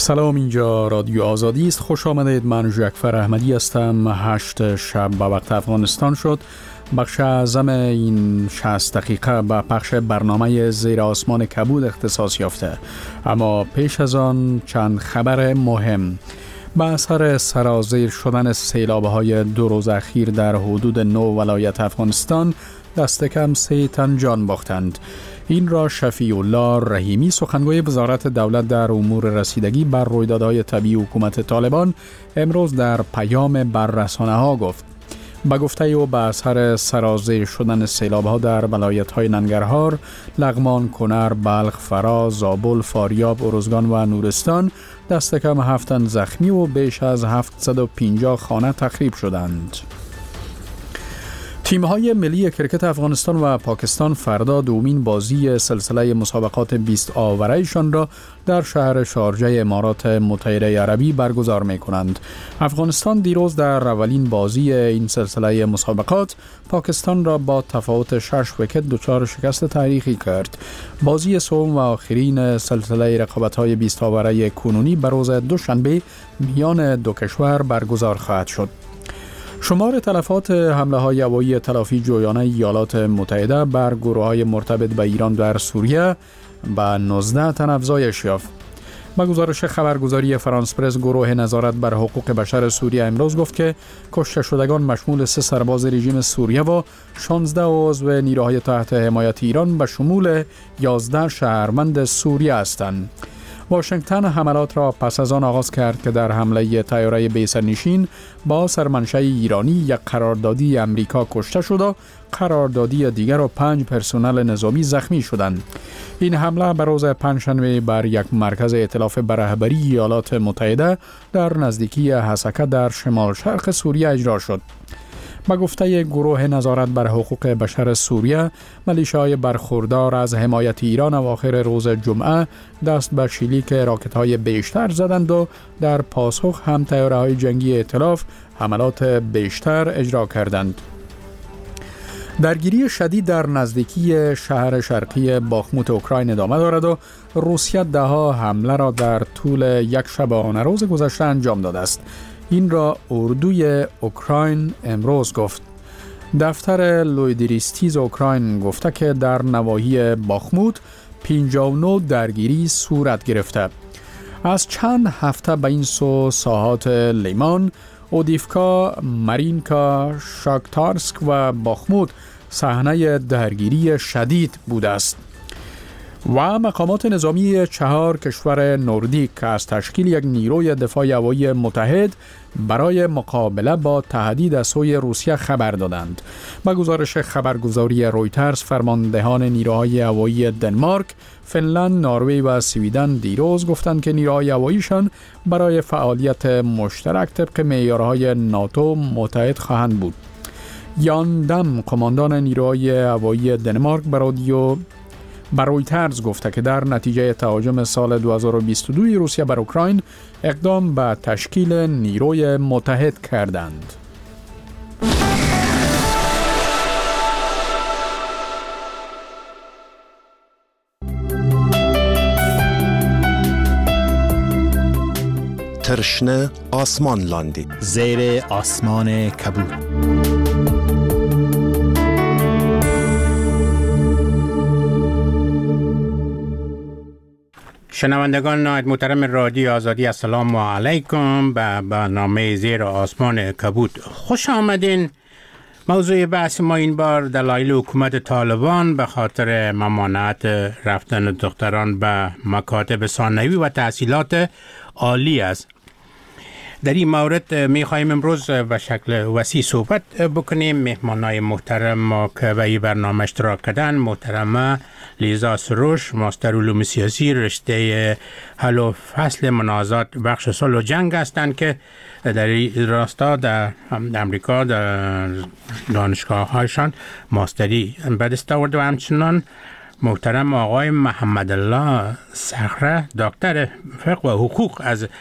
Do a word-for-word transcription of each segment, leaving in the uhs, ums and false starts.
سلام، اینجا رادیو آزادی است. خوش آمدید. من جعفر احمدی هستم. هشت شب به وقت افغانستان شد. بخش اعظم این شصت دقیقه به پخش برنامه زیر آسمان کبود اختصاص یافته، اما پیش از آن چند خبر مهم. به اثر سرازیر شدن سیلاب‌های دو روز اخیر در حدود نه ولایت افغانستان دست کم سه تن جان باختند. این را شفیع الله رحیمی، سخنگوی وزارت دولت در امور رسیدگی بر رویدادهای طبیعی حکومت طالبان، امروز در پیام بر رسانه‌ها گفت. با گفته او به اثر سرازیر شدن سیلاب‌ها در ولایت‌های ننگرهار، لغمان، کنر، بلخ، فراز، زابل، فاریاب، ارزگان و نورستان دست کم هفت تن زخمی و بیش از هفتصد و پنجاه خانه تخریب شدند. تیم‌های ملی کرکت افغانستان و پاکستان فردا دومین بازی سلسله مسابقات بیست آوره‌شان را در شهر شارجه امارات متحده عربی برگزار می‌کنند. افغانستان دیروز در اولین بازی این سلسله مسابقات پاکستان را با تفاوت شش ویکت دچار شکست تاریخی کرد. بازی سوم و آخرین سلسله رقابت‌های بیست آوره کنونی به روز دوشنبه میان دو کشور برگزار خواهد شد. شمار تلفات حمله های هوایی تلافی جویانه ایالات متحده بر گروه های مرتبط به ایران در سوریه به نوزده تن افزایش یافت. با گزارش خبرگزاری فرانس پرس، گروه نظارت بر حقوق بشر سوریه امروز گفت که کشته شدگان مشمول سه سرباز رژیم سوریه و شانزده عضو نیروهای تحت حمایت ایران به شمول یازده شهروند سوریه هستند. واشنگتن حملات را پس از آن آغاز کرد که در حمله طیاره بی‌سرنشین با سرمنشأ ایرانی یک قراردادی امریکا کشته شد و قراردادی دیگر و پنج پرسنل نظامی زخمی شدند. این حمله به روز پنجشنبه بر یک مرکز ائتلاف به رهبری ایالات متحده در نزدیکی حسکه در شمال شرق سوریه اجرا شد. با گفته گروه نظارت بر حقوق بشر سوریه، ملیشه‌های برخوردار از حمایت ایران اواخر روز جمعه دست به شلیک راکت‌های بیشتر زدند و در پاسخ هم طیاره‌های جنگی ائتلاف حملات بیشتر اجرا کردند. درگیری شدید در نزدیکی شهر شرقی باخموت اوکراین ادامه دارد و روسیه ده‌ها حمله را در طول یک شبانه روز گذشته انجام داده است. این را اردوی اوکراین امروز گفت. دفتر لویدریستیز اوکراین گفته که در نواحی باخموت پنجاه و نه درگیری صورت گرفته. از چند هفته به این سو ساحات لیمان، اودیفکا، مارینکا، شاکتارسک و باخموت صحنه درگیری شدید بوده است. و مقامات نظامی چهار کشور نوردیک که از تشکیل یک نیروی دفاع هوایی متحد برای مقابله با تهدید از سوی روسیه خبر دادند. با گزارش خبرگزاری رویترز، فرماندهان نیروهای هوایی دنمارک، فنلند، نروژ و سوئیدن دیروز گفتند که نیروهای هواییشان برای فعالیت مشترک طبق معیارهای ناتو متحد خواهند بود. یان دم، قماندان نیروهای هوایی دنمارک، به رادیو بر رویترز گفته که در نتیجه تهاجم سال دو هزار و بیست و دو روسیه بر اوکراین اقدام به تشکیل نیروی متحد کردند. ترشنه آسمان لاندی، زیر آسمان کبود. شنوندگان نهایت محترم رادیو آزادی، السلام علیکم. به برنامه زیر آسمان کبود خوش آمدین. موضوع بحث ما این بار دلایل حکومت طالبان به خاطر ممانعت رفتن دختران به مکاتب ثانوی و تحصیلات عالی است. در این مورد می خواهیم امروز به شکل وسیع صحبت بکنیم. مهمانای محترم ما که به این برنامه اشتراک کردن: محترمه لیزا سروش، ماستر علوم سیاسی، رشته حل و فصل منازعات بخش صلح و جنگ هستند که در این راستا در امریکا در دانشگاه هایشان ماستری به دست آورده. و همچنان محترم آقای محمد الله صخره، دکتر فقه و حقوق از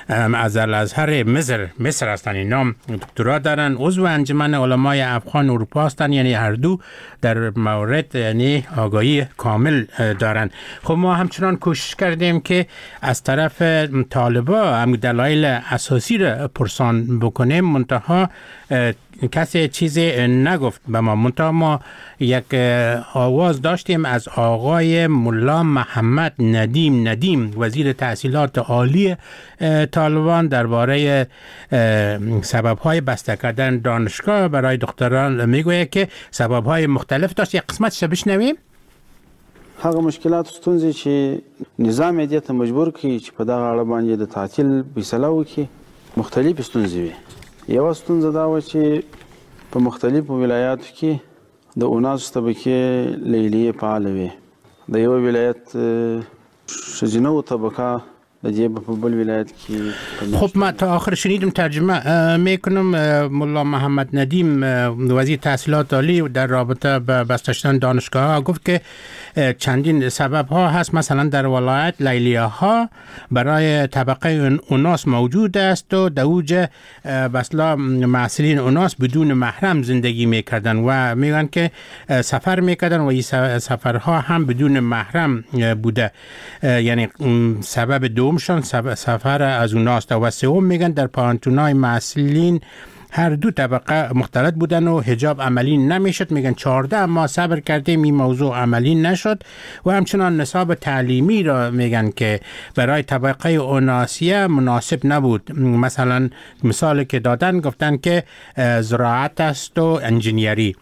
از الازهر مصر مصر هستن، اینا دکترا دارن، عضو انجمن علمای افغان اروپا هستن، یعنی هر دو در مورد یعنی آگاهی کامل دارن. خب ما همچنان کوشش کردیم که از طرف طالبا هم دلایل اساسی را پرسان بکنیم، منتها کسی چیزی نگفت به ما. منتها ما یک آواز داشتیم از آقای ملا محمد ندیم ندیم، وزیر تحصیلات عالی طالبان، درباره سبب‌های بسته کردن دانشگاه برای دختران میگوید که سبب‌های مختلف داشت. یک قسمتش بشنویم. هغه مشکلات ستونزې چې نظام دې ته مجبور کړي چې په دغه اړه باندې د تعطیل فیصله وکړي، مختلف ستونزې وي. یوه ستونزه دا وه چې په مختلفو ولایاتو کې د اوناسو طبقې لیلیې فعاله وې. د یو ولایت ښځینه طبقه د دې په بل ولایت کې. خب ما تا آخر شنیدم، ترجمه میکنم. ملا محمد ندیم وزیر تحصیلات عالی در رابطه با بسته شدن دانشگاه ها گفت که چندین سبب ها هست. مثلا در ولایت لیلیه ها برای طبقه اوناس موجود است و در اوج بسلا محصلین اوناس بدون محرم زندگی میکردن و میگن که سفر میکردن و این سفرها هم بدون محرم بوده، یعنی سبب دوم شان سفر از اوناست. و سوم میگن در پانتونای محصلین هر دو طبقه مختلط بودن و حجاب عملی نمیشد. میگن چهارده ما صبر کردیم این موضوع عملی نشد. و همچنان نصاب تعلیمی را میگن که برای طبقه اوناسیه مناسب نبود. مثلا مثالی که دادن گفتن که زراعت است و انجینیری.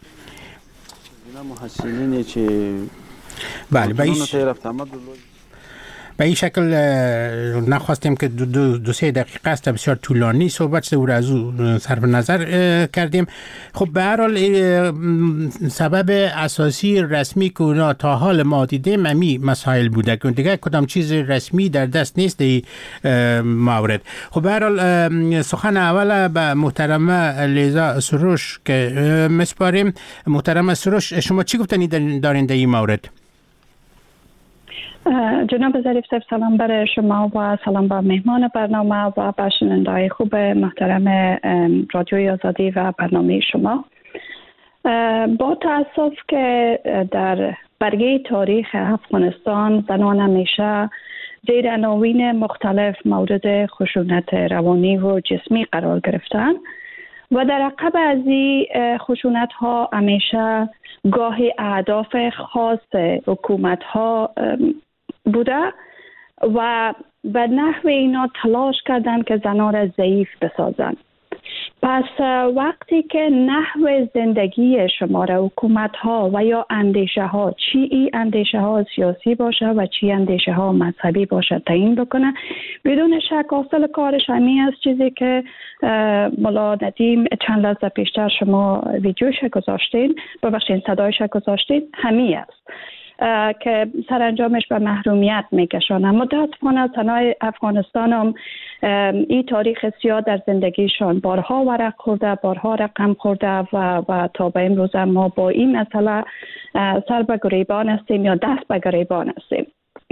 بله به به این شکل نخواستیم که دو, دو, دو سه دقیقه است، بسیار طولانی صحبت شده و از او صرف نظر کردیم. خب به هر حال سبب اساسی رسمی که اونا تا حال ما دیدیم امی مسائل بوده که دیگه کدام چیز رسمی در دست نیست این مورد. خب به هر حال سخن اول به محترمه لیزا سروش که مسپاریم. محترمه سروش، شما چی گفتنی دارین در این مورد؟ جناب ظریف صاحب، سلام برای شما و سلام به مهمان برنامه و به شنونده‌های خوب محترم رادیوی آزادی و برنامه شما. با تأسف که در برگه تاریخ افغانستان زنان همیشه زیر عناوین مختلف مورد خشونت روانی و جسمی قرار گرفتند و در عقب از این خشونت ها همیشه گاهی اهداف خاص حکومت ها بوده و به نحو اینا تلاش کردن که زنان را ضعیف بسازن. پس وقتی که نحو زندگی شما را حکومت ها و یا اندیشه ها، چی ای اندیشه ها سیاسی باشه و چی اندیشه ها مذهبی باشه تعیین بکنه، بدون شک اصل کارش همین است. چیزی که ملا ندیم چند لحظه پیشتر شما ویدیوش گذاشتین، ببخشید صدایش گذاشتین، همین است که سرانجامش به محرومیت میکشانه. متاسفانه زنای افغانستان هم این تاریخ سیاه در زندگیشان بارها ورق خورده، بارها رقم خورده و, و تا به امروز ما با این مسئله سر به گریبان هستیم یا دست به گریبان هستیم.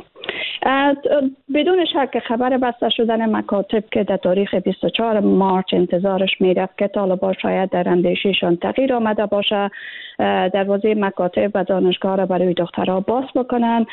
بدون شک خبر بسته شدن مکاتب که در تاریخ بیست و چهار مارچ انتظارش میرفت که طالبان شاید در اندیششان تغییر آمده باشه، دروازه مکاتب و دانشگاه را برای دخترها باز بکنن،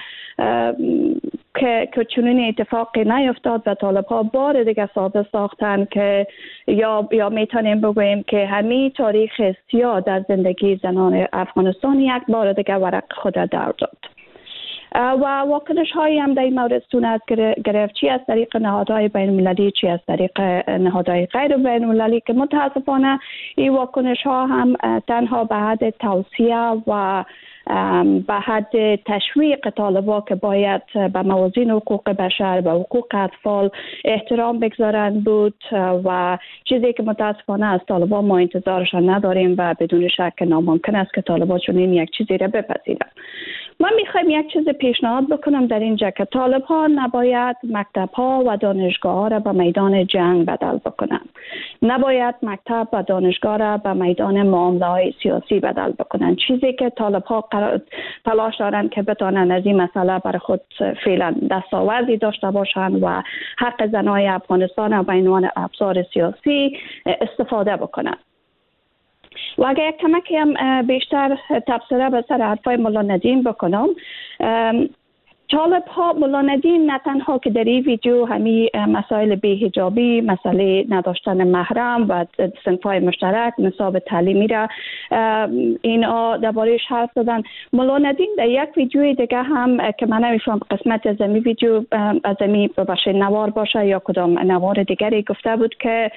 که که چنین اتفاقی نیفتاد و طالبها بار دیگه ثابت ساختن که یا یا میتونیم بگوییم که همین تاریخ سیاه در زندگی زنان افغانستان یک بار دیگه ورق خود در داد. و واکنش هایی هم در این مورد صورت گرفت، چی از طریق نهادهای بین المللی، چی از طریق نهادهای غیر بین المللی، که متاسفانه این واکنش ها هم تنها به حد توصیه و به حد تشویق طالبان که باید به موازین حقوق بشر و حقوق اطفال احترام بگذارند بود و چیزی که متاسفانه از طالبان ما انتظارشان نداریم و بدون شک ناممکن است که طالبان چنین یک چیزی را بپذیرند. من میخوایم یک چیز پیشنهاد بکنم در اینجا که طالبان نباید مکتب ها و دانشگاه ها را به میدان جنگ بدل بکنن. نباید مکتب و دانشگاه را به میدان معامله های سیاسی بدل بکنن. چیزی که طالب ها تلاش دارن که بتونن از این مسئله برای خود فعلا دستاوردی داشته باشن و حق زنای افغانستان و به عنوان ابزار سیاسی استفاده بکنن. و اگر یک کمکی هم بیشتر تبصره به سر حرفای مولا ندیم بکنم، طالب ها مولا ندیم نه تنها که در این ویدیو همی مسائل بی‌حجابی، مسئله نداشتن محرم و صنف‌های مشترک، نصاب تعلیمی را اینا درباره‌اش حرف زدن. مولا ندیم در یک ویدیوی دیگه هم که من نمی‌فهم قسمت از این ویدیو از این باشه نوار باشه یا کدام نوار دیگری گفته بود که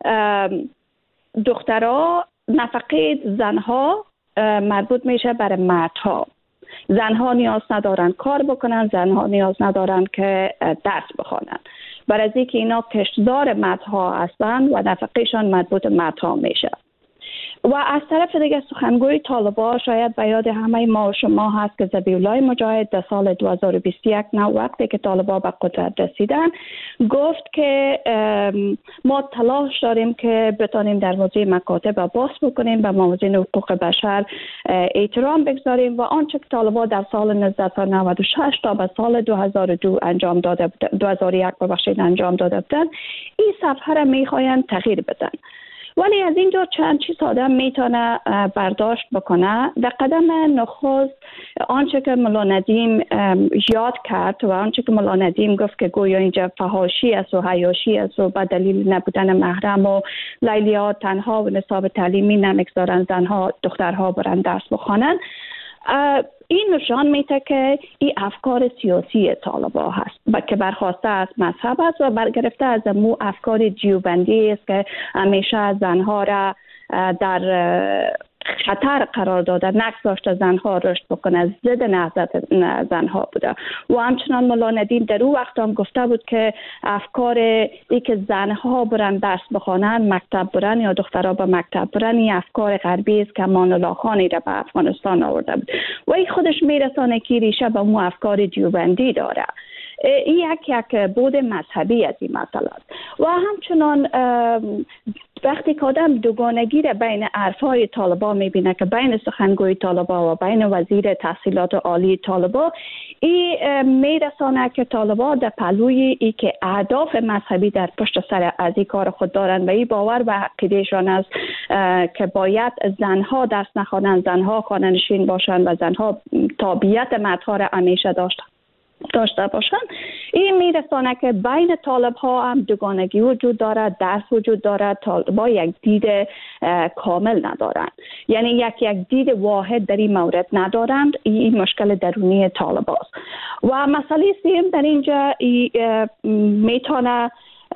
دخترها نفقه زنها مربوط میشه برای مردها. زنها نیاز ندارن کار بکنن، زنها نیاز ندارن که درس بخوانن، برای از اینکه اینا کشتزار مردها هستن و نفقهشان مربوط مردها میشه. و از طرف دیگه سخنگوی طالبان شاید به یاد همه ما و شما هست که ذبیح الله مجاهد در سال دو هزار و بیست و یک نه وقتی که طالبان به قدرت رسیدن گفت که ما تلاش داریم که بتانیم در موضوع مکاتب باز بکنیم، به موازین حقوق بشر احترام بگذاریم و آنچه که طالبان در سال نوزده نود و شش تا به سال دو هزار و دو انجام داده بود، دو هزار و یک ببخشید انجام داده بودن، این صفحه را میخواین تغییر بدن. ولی از اینجا چند چیز آدم میتونه برداشت بکنه. در قدم نخست آنچه که مولا ندیم یاد کرد و آنچه که مولا ندیم گفت که گویا اینجا فحاشی است و حیاشی است و به دلیل نبودن محرم و لیلیات تنها و نصاب تعلیمی نمیگذارن زنها دخترها برن درس بخوانن. این نشان میده که این افکار سیاسی طالبان هست و که برخواسته از مذهب است و برگرفته از مو افکار دیوبندی است که همیشه زنها را در خطر قرار داده، نگذاشته زنها رشد بکنه، ضد نهضت زنها بوده. و همچنان مولا ندیم در اون وقت هم گفته بود که افکار ای که زنها برن درس بخوانن، مکتب برن یا دخترها به مکتب برن، این افکار غربی است که امان الله خانی را به افغانستان آورده بود و این خودش میرسانه که ریشه به مو افکار دیوبندی داره. این یک یک بود مذهبی از این مسئله است. و همچنان وقتی که آدم دوگانگی را بین حرفهای طالبان میبینه که بین سخنگوی طالبان و بین وزیر تحصیلات عالی طالبان، این میرسانه که طالبان در پهلوی ای که اهداف مذهبی در پشت سر از این کار خود دارند و این باور و عقیدهشان است که باید زنها درس نخوانند، زنها خانه‌نشین باشند و زنها تابعیت مردها را همیشه داشتند داشته باشن. این میرسانه که بین طالب ها هم دوگانگی وجود دارد، درس وجود دارد، طالبا یک دید کامل ندارند، یعنی یک یک دید واحد در این مورد ندارند. این مشکل درونی طالب هاست. و مسئله سیم در اینجا میتونه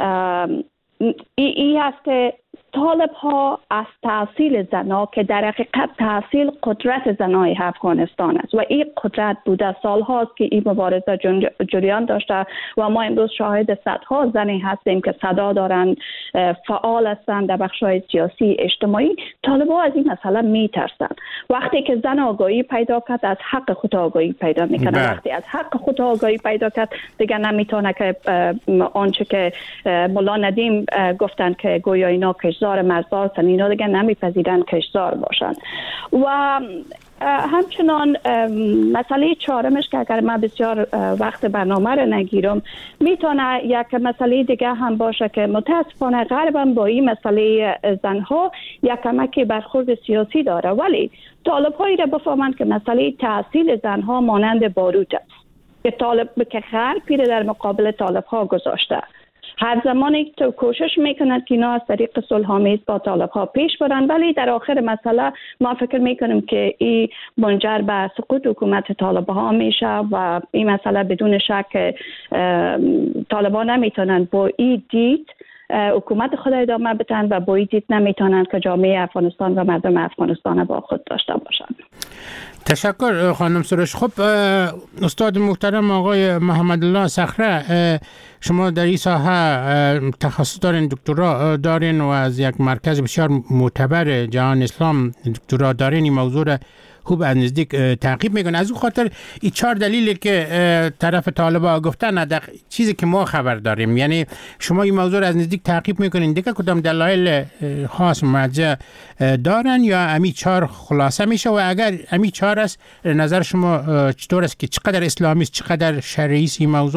ای هست که طالب ها از تحصیل زنها که در حقیقت تحصیل قدرت زنای افغانستان است و این قدرت بوده سال هاست که این مبارزه جریان داشته و ما امروز شاهد صدها زنی هستیم که صدا دارند، فعال هستند در بخش‌های سیاسی اجتماعی. طالب‌ها از این مسئله میترسند. وقتی که زن آگاهی پیدا کرد از حق خود آگاهی پیدا میکنه، وقتی از حق خود آگاهی پیدا کرد دیگه نمیتونه که آنچه که مولا ندیم گفتن که گویا اینا کشزار مرزا هستن، اینا دیگه نمیپذیرن کشزار باشن. و همچنان مسئله چهارمش که اگر من بسیار وقت برنامه رو نگیرم میتونه یک مسئله دیگه هم باشه که متاسفانه غرب هم با این مسئله زنها یک کمکی برخورد سیاسی داره، ولی طالب هایی را بفهمن که مسئله تحصیل زنها مانند باروت است که طالب که غرب پیره در مقابل طالب ها گذاشته. هر زمانی که کوشش میکنند که اینا از طریق صلح‌آمیز با طالب ها پیش برن، ولی در آخر مسئله ما فکر میکنیم که این منجر به سقوط حکومت طالب ها میشه و این مسئله بدون شک طالب ها نمیتونن با این دید حکومت خود ادامه بدن و با این دید نمیتونن که جامعه افغانستان و مردم افغانستان با خود داشته باشن. تشکر خانم سروش. خب استاد محترم آقای محمد الله صخره، شما در این ساحه تخصص دارین، دکترا دارین و از یک مرکز بسیار معتبر جهان اسلام دکترا دارین. این موضوع را خوب از نزدیک تعقیب میکنن. از اون خاطر این چهار دلیلی که طرف طالبان گفتن در چیزی که ما خبر داریم، یعنی شما این موضوع رو از نزدیک تعقیب میکنین دیگه کدام دلایل خاص مرجع دارن یا امی چهار خلاصه میشه؟ و اگر امی چهار است نظر شما چطور است که چقدر اسلامی است چقدر شرعی است این موضوع؟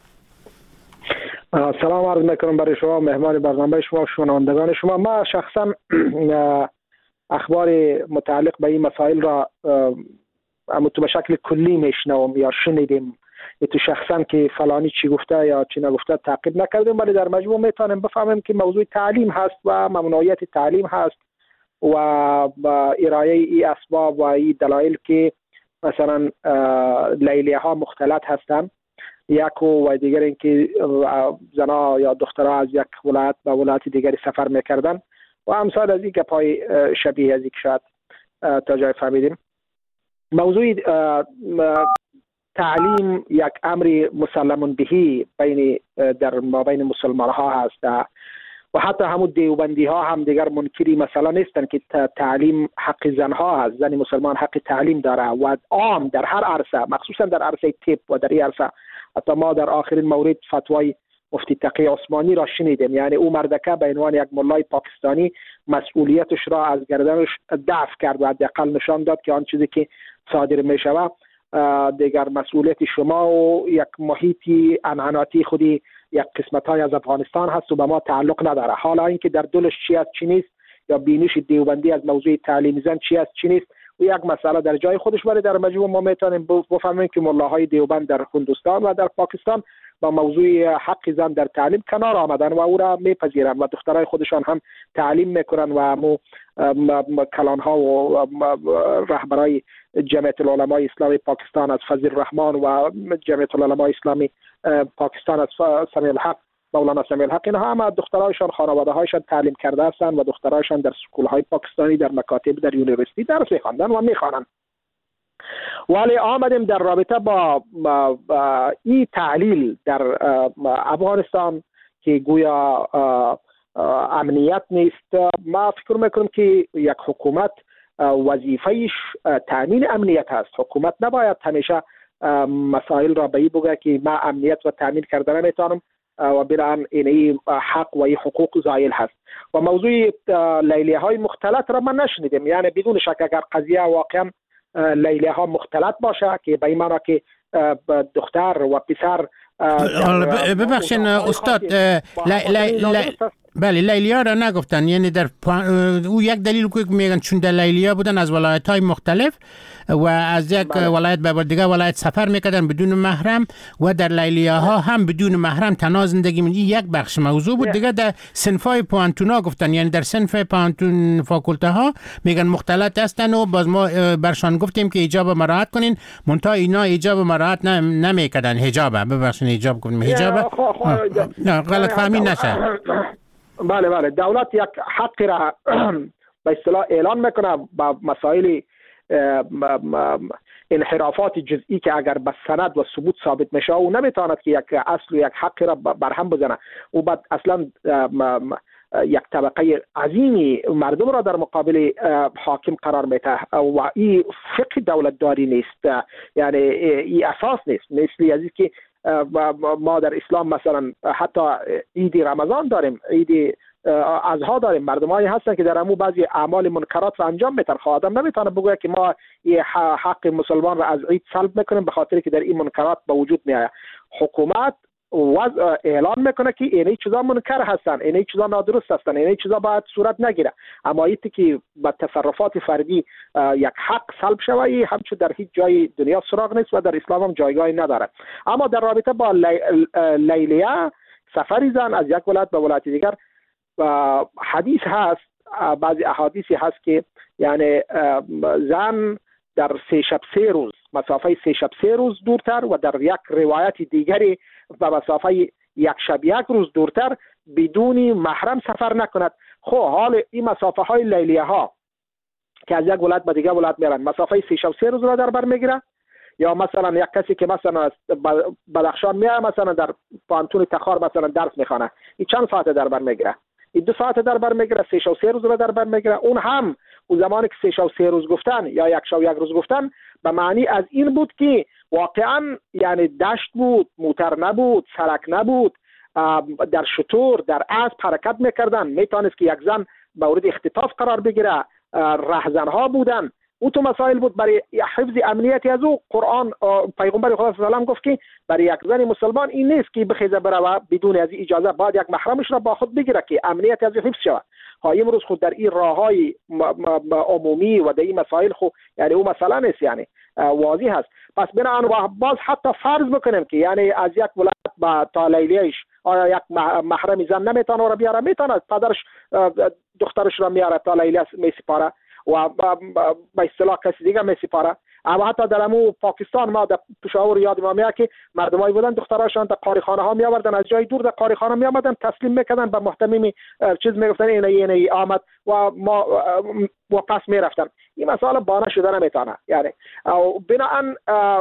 سلام عرض میکنم برای شما مهمان برنامه شما و شنوندگان شما. ما شخصا اخبار متعلق به این مسائل را اما تو به شکل کلی میشنوم یا شنیدیم، تو شخصا که فلانی چی گفته یا چی نگفته تعقیب نکردیم، ولی در مجموع میتونیم بفهمیم که موضوع تعلیم هست و ممنوعیت تعلیم هست و با ارائه ای اسباب و ای دلایل که مثلا لیلیه ها مختلط هستند، یک و دیگر اینکه زنها یا دخترها از یک ولایت به ولایت دیگری سفر میکردن و امثال از این گپای شبیه از این شاید تا جای فهمیدیم. موضوع تعلیم یک امر مسلم بهی بین در ما بین مسلمان ها هست و حتی همون دیوبندی ها هم دیگر منکری مثلا نیستن که تعلیم حق زن ها هست. زن مسلمان حق تعلیم داره و عام در هر عرصه، مخصوصا در عرصه طب و در این عرصه. حتی ما در آخرین مورد فتوای مفتی تقی عثمانی را شنیدیم، یعنی او مردکه به عنوان یک ملای پاکستانی مسئولیتش را از گردنش دفع کرد و حداقل نشان داد که آن چیزی که صادر می شود دیگر مسئولیت شما و یک محیطی انحناتی خودی یک قسمت های از افغانستان هست و به ما تعلق نداره. حالا اینکه در دلش چی است چی نیست یا بینش دیوبندی از موضوع تعلیم زن چی است چی نیست و یک مسئله در جای خودش، ولی در مجموع ما میتونیم بفهمیم که ملاهای دیوبند در هندوستان و در پاکستان با موضوع حق زن در تعلیم کنار آمدن و او را میپذیرن و دخترای خودشان هم تعلیم میکنن و مو کلان ها و رهبرای جمعیت العلمای اسلامی پاکستان از فضل الرحمن و جمعیت العلمای اسلامی پاکستان از سمیع الحق مولانا سمیع الحق، اینها هم دخترایشان خانواده هایشان تعلیم کرده هستند و دخترایشان در سکول های پاکستانی در مکاتب در یونیورسیتی درس میخواندن و میخوانند. ولی آمدیم در رابطه با, با, با این تعلیل در افغانستان که گویا امنیت نیست. ما فکر میکنم که یک حکومت وظیفهش تامین امنیت هست. حکومت نباید همیشه مسائل را به این بگه که ما امنیت و تامین کردن نمیتونم و بران این حق و این حقوق زائل هست. و موضوع لیلیه های مختلط را من نشنیدم، یعنی بدون شک اگر قضیه واقعا لیلیه ها مختلط باشه که به این معنی که دختر و پسر ببخشین استاد بله لیلیا را نگفتن، یعنی در او یک دلیل که میگن چون در لیلیا بودن از ولایت های مختلف و از یک بله. ولایت به دیگه ولایت سفر میکردن بدون محرم و در لیلیا ها هم بدون محرم تنها زندگی می‌کردن. یک بخش موضوع بود. دیگه در صنفای پوانتونا گفتن، یعنی در صنف پوانتون فاکولته ها میگن مختلط هستن و باز ما برشان گفتیم که حجاب مراعات کنین، منتها اینا حجاب مراعات نمیکردن. حجاب ببخشید حجاب گفتم حجاب نه غلط فهمی نشه. بله بله دولت یک حق را به اصطلاح اعلان میکنه با مسائل انحرافات جزئی که اگر به سند و ثبوت ثابت میشه او نمیتواند که یک اصل و یک حق را برهم بزنه. او بعد اصلا یک طبقه عظیمی مردم را در مقابل حاکم قرار میده و این فقه دولت داری نیست، یعنی این اساس نیست. مثل از که ما در اسلام مثلا حتی عید رمضان داریم، عید اضحی داریم، مردمایی هستن که در امو بعضی اعمال منکرات را انجام میدن. آدم نمیتونه بگه که ما یه حق مسلمان را از عید سلب میکنیم به خاطر که در این منکرات به وجود میاد. حکومت وضع اعلان میکنه که اینه چیزا منکر هستن، اینه چیزا نادرست هستن، اینه چیزا باید صورت نگیره. اما ایتی که با تصرفات فردی یک حق سلب شوی همچون در هیچ جای دنیا سراغ نیست و در اسلام هم جایگاهی نداره. اما در رابطه با لیلیه سفری زن از یک ولایت به ولایت دیگر حدیث هست، بعضی احادیثی هست که یعنی زن در سه شب سه روز مسافه سه شب سه روز دورتر و در یک روایت دیگری و مسافه یک شب یک روز دورتر بدون محرم سفر نکند. خب حال این مسافه های لیلیه ها که از یک ولایت به دیگر ولایت میرن مسافه سه شب سه روز را در بر میگیره، یا مثلا یک کسی که مثلا بدخشان میاد مثلا در پانتون تخار مثلا درس میخوانه، این چند ساعت در بر میگیره؟ این دو ساعت در بر میگیره، سه شب سه روز را در بر میگیره. اون هم او زمانی که سه شب سه روز گفتن یا یک شب یک روز گفتن به معنی از این بود که واقعا یعنی دشت بود، موتر نبود، سرک نبود، در شتور در اسب حرکت میکردن، میتونست که یک زن مورد اختطاف قرار بگیره، رهزنها بودن. او تو مسائل بود. برای حفظ امنیتی از او قرآن پیغمبر خدا صلی الله علیه و آله گفت که برای یک زن مسلمان این نیست که بخیزه بره بدون از اجازه، بعد یک محرمش را با خود بگیره که امنیت از حفظ شود. ها امروز خود در این راههای عمومی و در این مسائل خود یعنی او مسئله نیست، یعنی واضح هست. پس بنابراین و باز حتی فرض بکنیم که یعنی از یک ولایت با تا لیلیش آیا یک محرم زن نمیتونه را بیاره، میتونه پدرش دخترش را میاره تا لیلیش میسپاره و به اصطلاح کسی دیگه میسپاره. اما حتی در امو پاکستان ما در پشاور یاد ما میاد که مردمایی بودن دختراشان در قاریخانه ها می آوردن، از جای دور در قاریخانه می آمدن تسلیم میکردن به محتمی چیز میگفتن اینه اینه آمد و ما و پس میرفتن. این مسئله بانه شده نمیتونه. یعنی بنابراین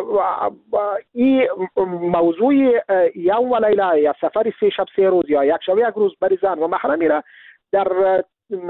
این موضوع یوم و لیله یا سفر سه شب سه روز یا یک شب یک روز بری زن و محرمی را در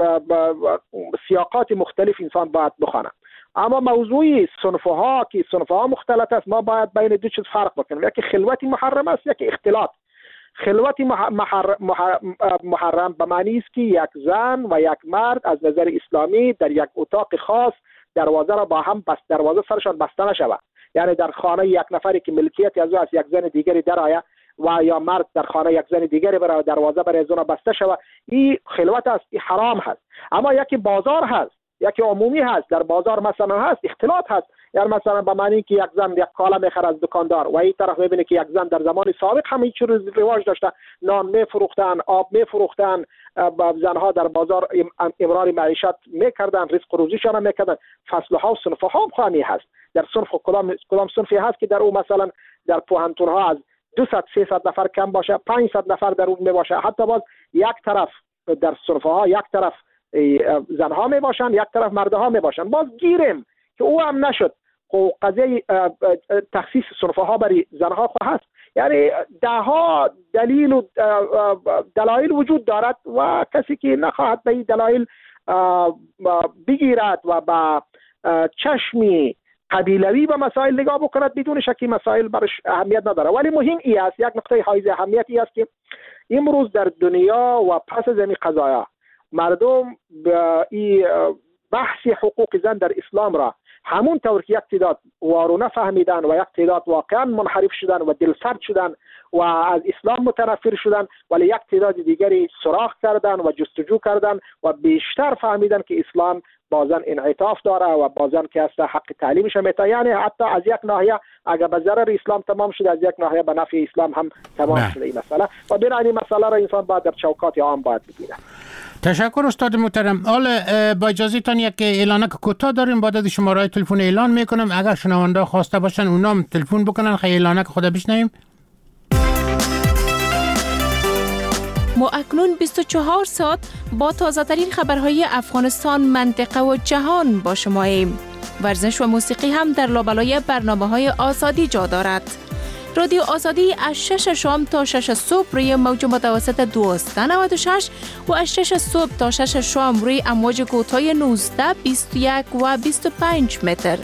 سیاقات مختلف انسان باید بخونه. اما موضوعی صنفه ها که صنفه ها مختلط است، ما باید بین دو چیز فرق بکنیم. یکی خلوت محرم است، یکی اختلاط. خلوت محرم, محرم به معنی است که یک زن و یک مرد از نظر اسلامی در یک اتاق خاص دروازه را با هم بست، دروازه سرشان بسته نشود. یعنی در خانه یک نفری که ملکیت از او از یک زن دیگری درآید و یا مرد در خانه یک زن دیگری برای دروازه برای زن بسته شود، این خلوت است، این حرام هست. اما یکی بازار هست، یکی عمومی هست، در بازار مثلا هست اختلاط هست. یعنی مثلا به معنی که یک زن یک کالا میخره از دکاندار و این طرف میبینه که یک زن در زمان سابق هم هیچ چیز رواج داشته، نان میفروختن، آب میفروختن، زنها در بازار امرار معیشت میکردن، رزق روزیشان میکردن. فصلها و صنفها خانی هست. در صنف کدام کدام صنفی هست که در او مثلا در پوهنتون ها از دویست سیصد نفر کم باشه، پانصد نفر در اون می باشه. حتی باز یک طرف در صنفها یک طرف زنها می باشن، یک طرف مردها می باشن. باز گیریم که او هم نشد. خب قضیه تخصیص صنفها برای زنها خو هست. یعنی ده ها دلیل و دلایل وجود دارد و کسی که نخواهد به این دلایل بگیرد و با چشمی قبیلوی به مسائل نگاه بکند، بدون شکی مسائل برش اهمیت نداره. ولی مهم ای است، یک نقطه حائز اهمیت ای است که امروز در دنیا و پس از این قضایا مردم به این بحث حقوق زن در اسلام را همون طور که یک تعداد وارونه فهمیدن و یک تعداد واقعا منحرف شدن و دلسرد شدن و از اسلام متنفر شدن، ولی یک تعداد دیگری سراغ کردن و جستجو کردن و بیشتر فهمیدن که اسلام بازن انعطاف داره و بازن که است حق تعلیمش میتا. یعنی حتی از یک ناحیه اگر به ضرر اسلام تمام شده، از یک ناحیه به نفع اسلام هم تمام نه. شده این مسئله و بنابراین این مسئله را انسان باید در چوکات عام باید بگیره. تشکر استاد محترم. حالا با اجازهتان یک اعلانک کوتاه داریم، بعد از شماره تلفن اعلان میکنم. اگر شنونده خواسته باشن اونام تلفن بکنن، خیلی اعلانک خدا بشنویم. ما اکنون بیست و چهار ساعت با تازه ترین خبرهای افغانستان، منطقه و جهان با شماییم. ورزش و موسیقی هم در لابلای برنامه‌های آزادی جا دارد. رادیو آزادی از شش شام تا شش صبح روی موج متوسط دویست و نود و شش و از شش صبح تا شش شام روی امواج کوتاه نوزده، بیست و یک و بیست و پنج متر.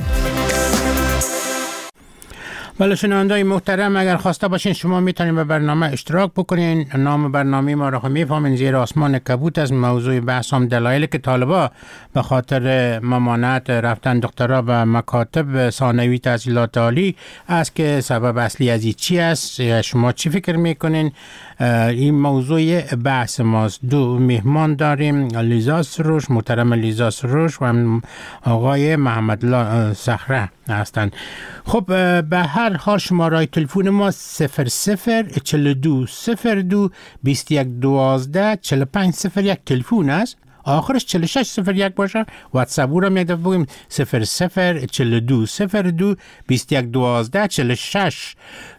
بله شنوندای محترم، اگر خواسته باشین شما میتونید به برنامه اشتراک بکنین. نام برنامه ما را میفهمین، زیر آسمان کبوت از موضوع بحث هم دلایلی که طالبا به خاطر ممانعت رفتن دکترا به مکاتب ثانوی تحصیلات عالی است که سبب اصلی از این چی است. شما چی فکر میکنین؟ این موضوع بحث ماست. دو مهمان داریم، لیزا سروش، محترم لیزا سروش و آقای محمد الله صخره هستند. خب به هر حال شماره تلفن ما صفر صفر چهل و دو صفر دو بیست و یک دوازده چهل و پنج صفر یک تلفن است، آخرش چهل و شش صفر یک باشه. واتساپ رو هم یک دفعه بگیم صفر صفر چهل و دو صفر دو بیست و یک دوازده چهل و شش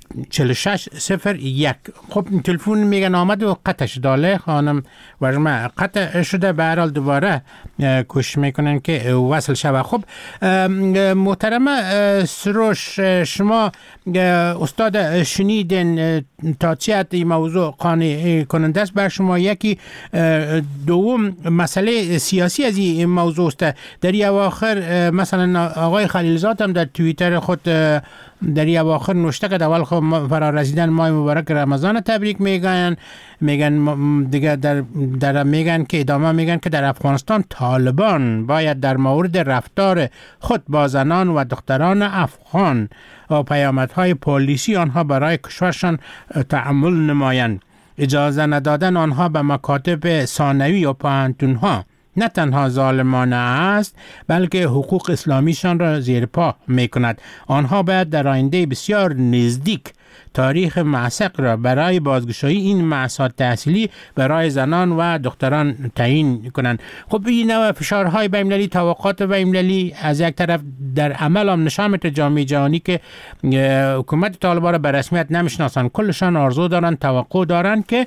چهل و شش صفر یک. خب تلفن میگن آمد و قطعش داله خانم ورما قطع شده، به هر حال دوباره کوشش میکنن که وصل شود. خب محترم سروش، شما استاد شنیدن تا چه حد این موضوع قانع کننده است بر شما؟ یکی دوم مسئله سیاسی از این موضوع است. در این اواخر مثلا آقای خلیلزاد هم در توییتر خود در این اواخر نوشته که اول خب فرا رسیدن ماه مبارک رمضان تبریک میگن میگن دیگه در, در میگن که ادامه میگن که در افغانستان طالبان باید در مورد رفتار خود با زنان و دختران افغان و پیامدهای پلیسی آنها برای کشورشان تأمل نمایند. اجازه ندادن آنها به مکاتب ثانوی و پوهنتون‌ها نه تنها ظالمانه است بلکه حقوق اسلامیشان را زیر پا می کند. آنها باید در آینده بسیار نزدیک تاریخ معشق را برای بازگشایی این مأسات تحصیلی برای زنان و دختران تعیین کنند. خب این نوع فشارهای بین‌المللی، توقعات بین‌المللی از یک طرف در عمل هم نشان میده جامعه جهانی که حکومت طالبان را به رسمیت نمیشناسند، کلشان آرزو دارن، توقع دارن که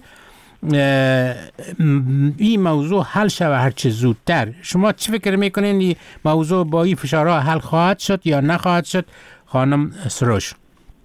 این موضوع حل شود هر چه زودتر. شما چی فکر میکنین این موضوع با این فشارها حل خواهد شد یا نخواهد شد خانم سروش؟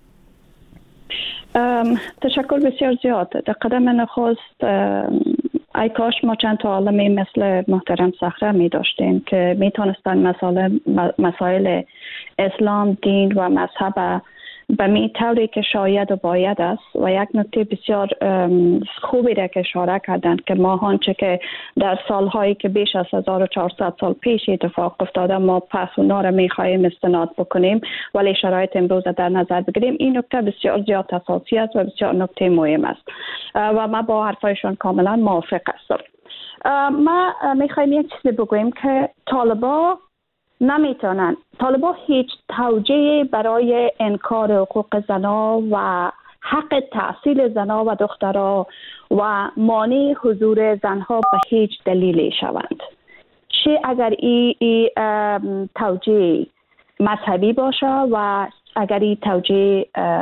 تشکر بسیار زیاد. در قدم نخست ای کاش ما چند تا عالمی مثل محترم صخره می داشتیم که می تانستن مسائل, مسائل اسلام، دین و مذهب به می طوری که شاید و باید است. و یک نکته بسیار خوبی را که اشاره کردند که ما آنچه که در سالهایی که بیش از هزار و چهارصد سال پیش اتفاق افتاده ما پس اونا را می خواهیم استناد بکنیم ولی شرایط امروز در نظر بگیریم. این نکته بسیار زیاد اساسی است و بسیار نکته مهم است و ما با حرفایشان کاملا موافق هستم. ما می خواهیم یک چیزی بگوییم که طالبا نمیتونن، طالبا هیچ توجیه برای انکار حقوق زنا و حق تحصیل زنا و دخترها و مانع حضور زنها به هیچ دلیلی شوند. چه اگر این ای توجیه مذهبی باشه و اگر این توجیه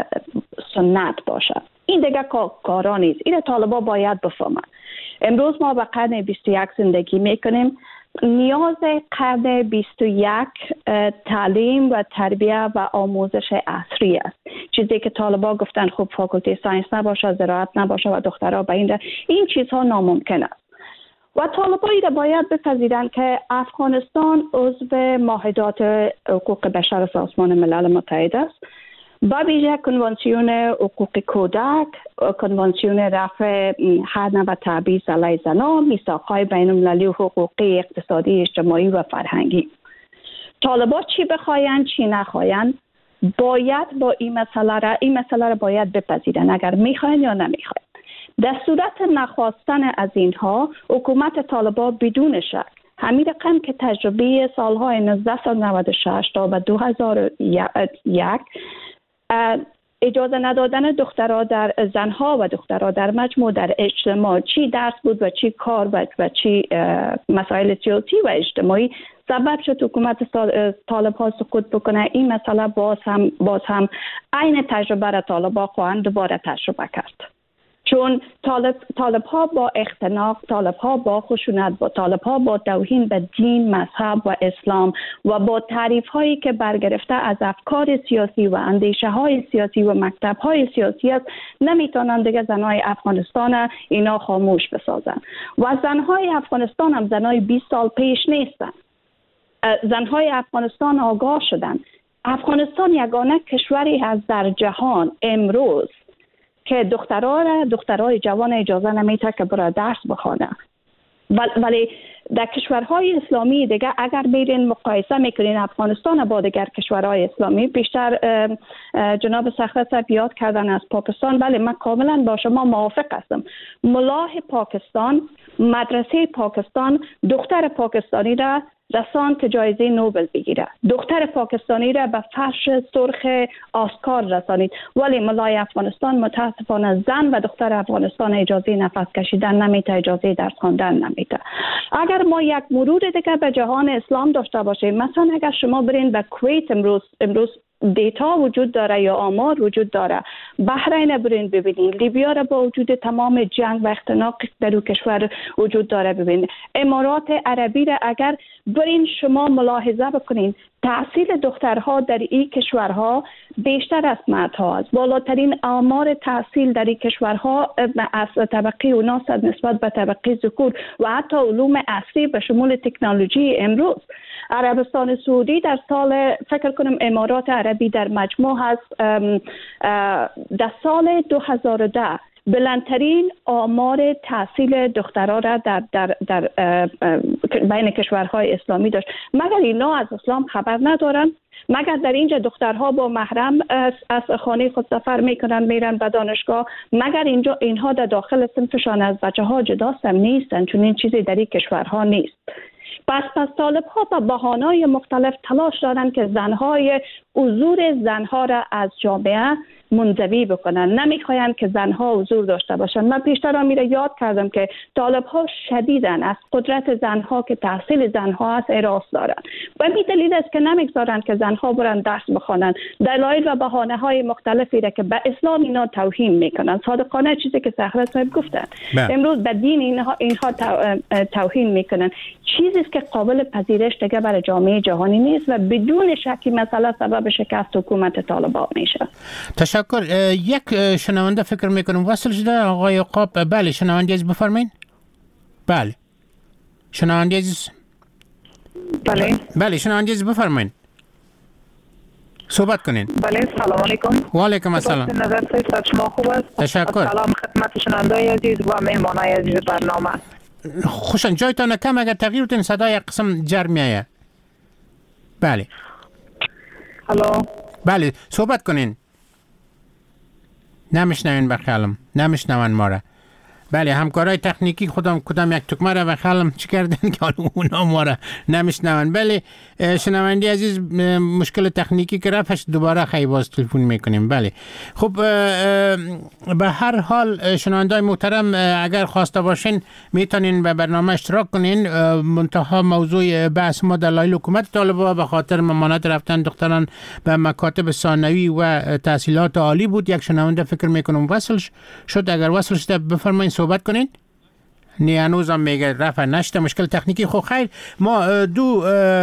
سنت باشه، این دیگه کارا نیست. این طالبا باید بفهمن. امروز ما به قرن بیست و یک زندگی میکنیم. نیاز قرن بیست و یک تعلیم و تربیه و آموزش عصری است. چیزی که طالبا گفتن خب فاکولته ساینس نباشه، زراعت نباشه و دخترها به این این چیزها ناممکن است. و طالبا ایره باید بپذیرند که افغانستان عضو معاهدات حقوق بشر سازمان ملل متحد است. با ویژه کنوانسیون حقوق کودک، کنوانسیون رفع هر نوع تبعیض علیه زنان، میثاق‌های بین‌المللی و حقوقی اقتصادی، اجتماعی و فرهنگی. طالبا چی بخواین چی نخواین باید با این مسئله را این مسئله را باید بپذیرن، اگر میخواین یا نمیخواین. در صورت نخواستن از اینها حکومت طالبا بدون شک همین رقم که تجربه سالهای نوزده نود و شش تا به دو هزار و یک اجازه ندادن دخترها در زنها و دخترها در مجموع در اجتماع، چی درس بود و چی کار بود و چی مسائل سیاسی و اجتماعی سبب شد حکومت طالب ها سقوط بکنه. این مسئله باز هم باز هم عین تجربه را طالب ها خواهند دوباره تجربه کرد، چون طالب طالب ها با اختناق، طالب ها با خشونت، با طالب ها با توهین به دین، مذهب و اسلام و با تعریف هایی که برگرفته از افکار سیاسی و اندیشه های سیاسی و مکتب های سیاسی است نمیتونند دیگه زنهای افغانستان اینا خاموش بسازن. و زنهای افغانستان هم زنهای بیست سال پیش نیستن. زنهای افغانستان آگاه شدن. افغانستان یگانه کشوری هست در جهان امروز که دخترها را دخترای جوان اجازه نمیده که برای درس بخونه. ولی در کشورهای اسلامی دیگه اگر میرین مقایسه میکنین افغانستان با دیگر کشورهای اسلامی، بیشتر جناب صخره صاحب یاد کردن از پاکستان، بله من کاملا با شما موافق هستم. ملاه پاکستان، مدرسه پاکستان دختر پاکستانی را رساند که جایزه نوبل بگیره، دختر پاکستانی را به فرش سرخ آسکار رسانید، ولی ملای افغانستان متاسفانه زن و دختر افغانستان اجازه نفس کشیدن نمیده، اجازه درس خواندن نمیده. اگر ما یک مرور دیگه به جهان اسلام داشته باشیم، مثلا اگر شما برین به کویت، امروز امروز دیتا وجود داره یا آمار وجود داره. بحرین برین ببینین، لیبیا را با وجود تمام جنگ و اختناق در او کشور وجود داره ببینین. امارات عربی را اگر برین شما ملاحظه بکنین، تحصیل دخترها در این کشورها بیشتر از مردها است. بالاترین آمار تحصیل در این کشورها از طبقه اوناس نسبت به طبقه ذکور و حتی علوم عصری به شمول تکنولوژی امروز. عربستان سعودی در سال فکر کنم امارات عربی در مجموع هست در سال دو هزار و ده بلندترین آمار تحصیل دخترها را در, در, در بین کشورهای اسلامی داشت. مگر اینا از اسلام خبر ندارن؟ مگر در اینجا دخترها با محرم از خانه خود سفر میکنن میرن به دانشگاه؟ مگر اینجا اینها در داخل صنفشان از بچه ها جداست هم نیستن؟ چون این چیزی در این کشورها نیست. پس پس طالب ها با بهانه‌های مختلف تلاش دارن که زنهای حضور زنها را از جامعه منزوی بکنن. نمیخواین که زنها حضور داشته باشن. من پیشتر میره یاد کردم که طالب ها شدیدن از قدرت زنها که تحصیل زنها است اراس دارن و می دلیل است که نمیگذارن که زنها برن درس بخونن. دلایل و بهانه های مختلفی را که به اسلام اینا توهین میکنن. صادقانه چیزی که صخره صاحب گفتن امروز به دین اینها اینها توهین میکنن. چیزی است که قابل پذیرش دیگه برای جامعه جهانی نیست و بدون شکی مسئله سبب شکست حکومت طالبان میشه. تشکر. یک شنونده فکر میکنم وصل شده آقای عقاب. بله شنونده عزیز بفرمایید. بله شنونده عزیز. بله بله شنونده عزیز بفرمایید. صحبت کنین. بله سلام علیکم. و علیکم السلام. نظر صحت شما خوب است؟ تشکر. سلام خدمت شنونده عزیز و مهمانای عزیز برنامه. خوشن جایتان کم اگر تغییر بدین صدای قسم جر میآید. بله. الو. بله صحبت کنین. نمیشنوین بخیالم. نمیشنون ما را. بله همکارای تکنیکی خودم کدام یک تکمه را بخیالم چی کردن که حالا اونا ما را نمیشنون. بله شنونده عزیز مشکل تکنیکی که رفت دوباره خیلی باز تلفن میکنیم. بله خب به هر حال شنونده محترم اگر خواسته باشین میتونین به برنامه اشتراک کنین. منتها موضوع بحث ما دلایل حکومت طالبان به خاطر ممانعت رفتن دختران به مکاتب ثانوی و تحصیلات عالی بود. یک شنونده فکر میکنم وصل شد. اگر وصل شده بفرمایید صحبت کنین. نه هنوز هم میگه رفع نشته مشکل تکنیکی. خب خیر ما دو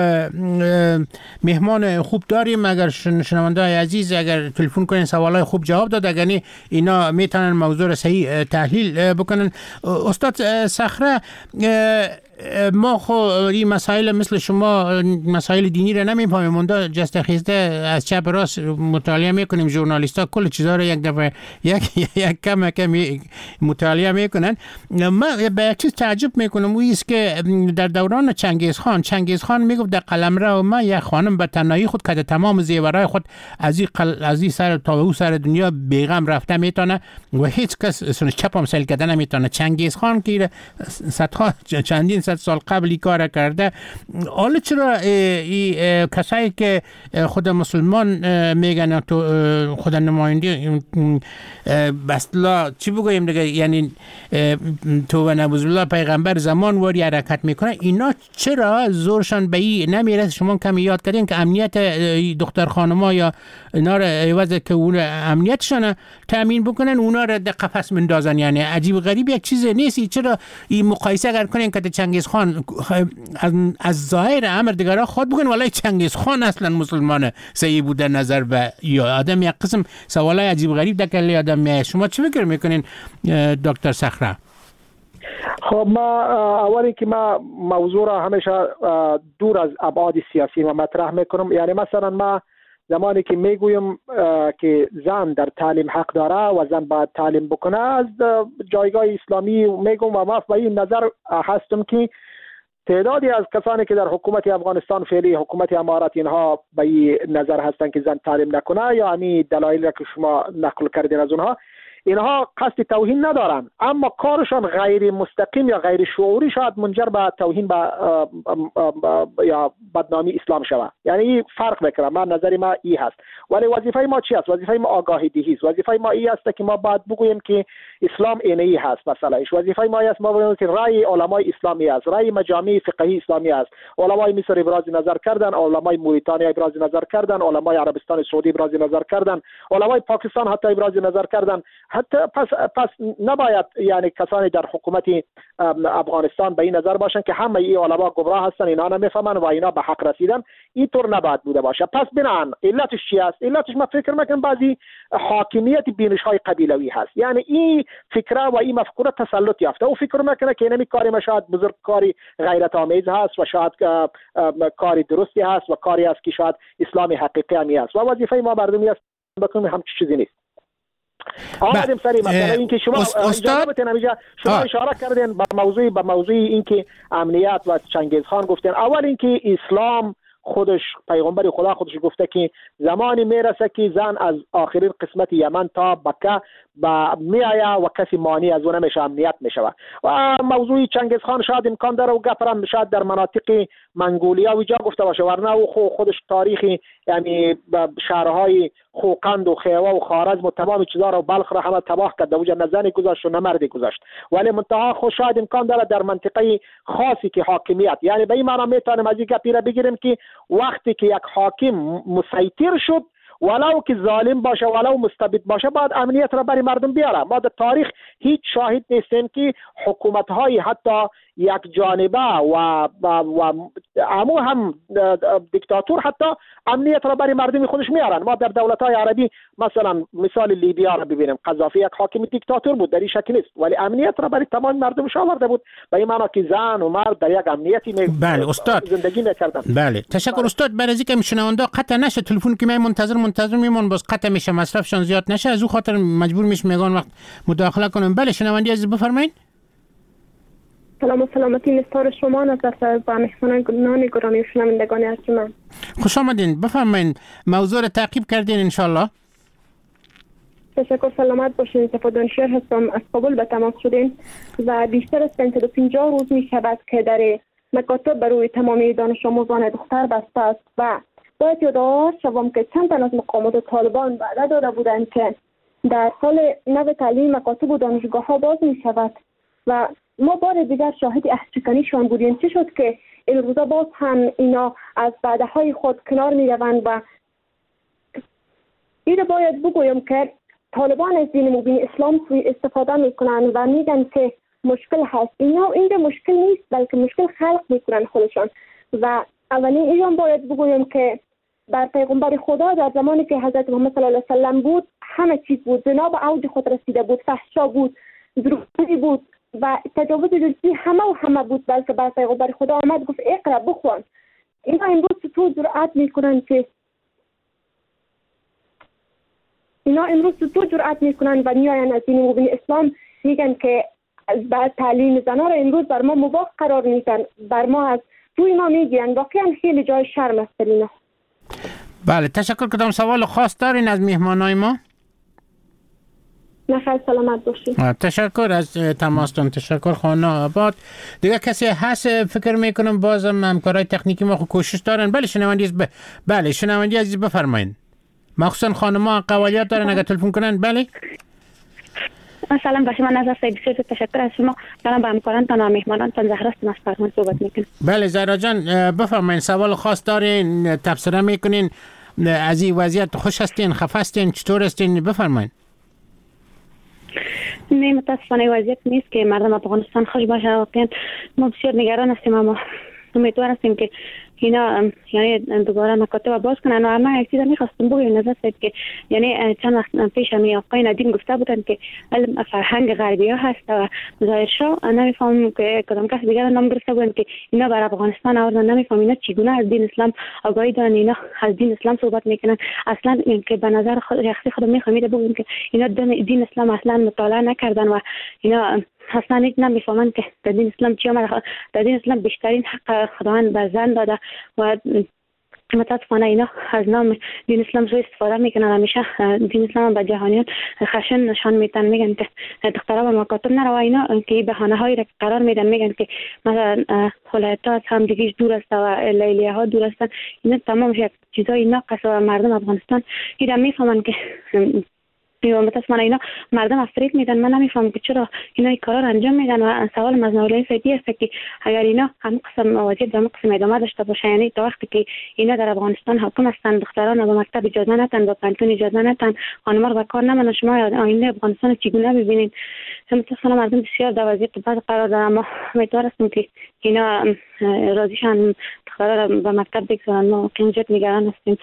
مهمان خوب داریم. اگر شنونده عزیز اگر تلفن کنین سوالای خوب جواب داد اگر نه اینا میتونن موضوع را صحیح تحلیل بکنن. استاد صخره ما خو این مسائل مثل شما مسائل دینی را نمیفهمیم. مونده جست خیزده از چپ راست مطالعه میکنیم. ژورنالیستا کل چیزا رو یک دفعه یک یک کم کم مطالعه میکنن. ما به چیز تعجب میکنم و است که در دوران چنگیز خان چنگیز خان میگفت در قلمرو ما یک خانم به تنهایی خود که تمام زیورای خود از این از این سر تا او سر دنیا بیغم رفته میتونه و هیچ کس سنش چپ هم سیل کردن نمیتونه. چنگیز خان که صدها چندین صد سال قبلی کار کرده. حالا چرا این کسایی که خود مسلمان میگن تو خود نماینده بسلا چی بگویم دیگه یعنی تو و نبوز الله پیغمبر زمان واری حرکت میکنه اینا چرا زورشان به این نمیرسه؟ شما کمی یاد کردین که امنیت دختر خانما یا اینا را عوض که اون امنیتشان تامین بکنن اونا را در قفس مندازن. یعنی عجیب غریب یک چیز نیست. چرا این مقایسه اگر کنین که چنگیز خان از ظاهر امر دیگرها خود بگن والله چنگیز خان اصلا مسلمان صحیح بوده نظر به یا آدم یک قسم سوالای عجیب غریب دکل آدم میاد. شما چی فکر میکنین دکتر صخره؟ خب ما اولی که ما موضوع را همیشه دور از ابعاد سیاسی ما مطرح میکنم. یعنی مثلا ما زمانی که میگویم که زن در تعلیم حق داره و زن باید تعلیم بکنه از جایگاه اسلامی میگم و ما به این نظر هستم که تعدادی از کسانی که در حکومت افغانستان فعلی حکومت امارات اینها به این نظر هستند که زن تعلیم نکنه یا همین دلایلی که شما نقل کردین از اونها اینها قصد توهین ندارن، اما کارشان غیر مستقیم یا غیر شعوری شاید منجر به توهین به یا بدنامی اسلام شود. یعنی فرق بکنم، من نظر ما ای هست. ولی وظیفه ما چی است؟ وظیفه ما آگاهی دهی است. وظیفه ما ای است که ما باید بگوییم که اسلام اینی هست مسئلهش. وظیفه ما است ما بگوییم که رأی علمای اسلامی است، رأی مجامع فقهی اسلامی است. علمای مصر ابراز نظر کردن، علمای موریتانیا ابراز نظر کردن، علمای عربستان سعودی ابراز نظر کردن، علمای پاکستان حتی ابراز نظر کردن. حتی پس پس نباید یعنی کسانی در حکومت افغانستان به این نظر باشن که همه این علما گمراه هستن، اینا نمیفهمن و اینا به حق رسیدن. اینطور نباید بوده باشه. پس بنان علتش چی است؟ علتش ما فکر میکنم بعضی حاکمیت بینش های قبیلوی هست. یعنی این فکره و این مفکوره تسلط یافته و فکر میکنه که اینمی کاری ما شاید بزرگ کاری غیرت آمیز هست و شاید کاری درستی هست و کاری است که شاید اسلام حقیقی همی است و وظیفه ما مردمی است بکنیم هم چیزی نیست. آمدیم سری مثلا اینکه شما اجازه بتین اینجا شما آه. اشاره کردین به موضوع به موضوع اینکه امنیت و چنگیز خان گفتین. اول اینکه اسلام خودش پیغمبر خدا خودش گفته که زمانی میرسه که زن از آخرین قسمت یمن تا بکه با میایا و کسی مانی از اون نمیشه، امنیت میشوه. و موضوع چنگیز خان شاید امکان داره و گفرم شاید در مناطق منگولیا و جا گفته باشه، ورنه او خودش تاریخی یعنی شهرهای خوقند و خیوه و خوارزم و تمام چیزا رو بلخ را همه تباه کرد، وجه نه زنی گذاشت و نه مردی گذاشت. ولی منتها خود شاید امکان داره در منطقه خاصی که حاکمیت، یعنی به این معنی میتونیم از این گپی را بگیریم که وقتی که یک حاکم مسیطر شد ولو که ظالم باشه ولو مستبد باشه باید امنیت را برای مردم بیاره. ما در تاریخ هیچ شاهد نیستیم که حکومت های حتی یک جانبه و و, و امو هم دیکتاتور حتی امنیت را برای مردم خودش میارن. ما در دولت های عربی مثلا مثال لیبیا را ببینیم، قذافی یک حاکم دیکتاتور بود، در این شکل نیست، ولی امنیت را برای تمام مردمش آورده بود. به این معنی که زن و مرد در یک امنیتی می بله استاد زندگی میکردن. بله تشکر استاد. برای اینکه میشنوندا قطع نشه تلفن که می منتظر منتظر میمون باز قطع میشه، مصرفشان زیاد نشه، از او خاطر مجبور میشم میگن وقت مداخله کنم. بله شنوندی عزیز بفرمایید. سلام و سلامتی نثار شما نظر با مهمانان گرامی و شنوندگان ارجمند. خوش آمدین. بفرمایید موضوع را تعقیب کردین ان شاء الله. تشکر، سلامت باشین. تفادانشیر هستم، از کابل به تماس شدین و بیشتر از صد و پنجاه روز می شود که در مکاتب برای تمامی دانش آموزان دختر بسته است و باید یادآور شوم که چند تن از مقامات طالبان وعده داده بودند که در سال نو تعلیم مکاتب و دانشگاه ها باز می شود و ما بار دیگر شاهد عهدشکنیشان بودیم. چه شد که این روزا باز هم اینا از وعده های خود کنار می روند و این باید بگویم که طالبان از دین مبین اسلام سوی استفاده می کنند و میگن که مشکل هست. اینا اینجا مشکل نیست بلکه مشکل خلق می کنند خودشان. و اولین ایشان باید بگویم که بر پیغمبر خدا در زمانی که حضرت محمد صلی الله علیه و سلم بود همه چیز بود، زنا به اوج خود رسیده بود، فحشا بود، دروغگویی بود و تجاوز جنسی همه و همه بود، بلکه بر پیغمبر خدا آمد گفت اقرا بخوان. اینا امروز چطور جرأت میکنن که اینا امروز چطور جرأت میکنن و میاین از دین مبین اسلام میگن که بعد تعلیم زنا را امروز بر ما مباح قرار میدن، بر ما از روی ما میگیرن. واقعا خیلی جای شرم است اینا. بله تشکر. کدام سوال خاص دارین از مهمانای ما؟ نخیر سلامت باشید. تشکر از تماستون. تشکر خانه آباد. دیگه کسی هست فکر میکنم بازم همکارای تکنیکی ما خود کوشش دارن. بله شنوندی ب... بله شنوندی عزیز بفرمایید. مخصوصا خانم‌ها قوالیات دارن اگه تلفن کنن. بله سلام باشه. من از بسیار تشکر از شما. سلام به همکارانتان و مهمانانتان. زهرا هستم از فرمان صحبت میکنم. بله زهرا جان بفرمایید. سوال خاص دارین؟ تبصره میکنین؟ از این وضعیت خوش هستین؟ خفه هستین؟ چطور هستین؟ بفرمایید. نه متاسفانه وضعیت نیست که مردم افغانستان خوش باشه. واقعا ما بسیار نگران هستیم، اما امیدوار هستیم که اینا یعنی دوباره مکاتب باز کنن. و اما یک چیز می‌خواستم بگم نظر صاحب که یعنی چند وقت پیش می آقای ندیم گفته بودن که علم فرهنگ غربی‌ها هست و ظاهر شاه نمی‌فهمم که کدام کس دیگه نام برسه بودن که اینا بر افغانستان آوردن. نمی‌فهمم اینا چگونه از دین اسلام آگاهی دارن، اینا از دین اسلام صحبت میکنن. اصلا اینکه به نظر خود شخصی خودم می‌خوام بگم که اینا دین اسلام اصلا مطالعه نکردن و اینا اصلا نیت نمیفهمن که در دین اسلام چی آمده. در دین اسلام بیشترین حق خداوند به زن داده و متاسفانه اینا از نام دین اسلام سوء استفاده میکنن. همیشه دین اسلام به جهانیان خشن نشان میدن، میگن که دخترها به مکاتب نرو. اینا که بهانه هایی را قرار میدن، میگن که مثلا ولایت‌ها هم دیگه دور است و لیلیه ها دور هستن. اینا تمام یک چیزای ناقص و مردم افغانستان اینا میفهمن که متاسفانه اینا مردم افرید میدن. من نمیفهمم که چرا اینا این کارا انجام میدن و سوال از نولای فدی است که اگر اینا هم قسم وضعیت در قسم ادامه داشته باشه، یعنی تا وقتی که اینا در افغانستان حاکم هستند، دختران به مکتب اجازه ندن، به پانتون اجازه ندن، خانم‌ها به کار نمونن، شما آینده افغانستان چگونه ببینید؟ متاسفانه مردم بسیار در وضعیت بد قرار دارن. ما امیدوار هستیم که اینا راضیشن دخترها به مکتب بگذارن. ما کنجد نگران هستیم.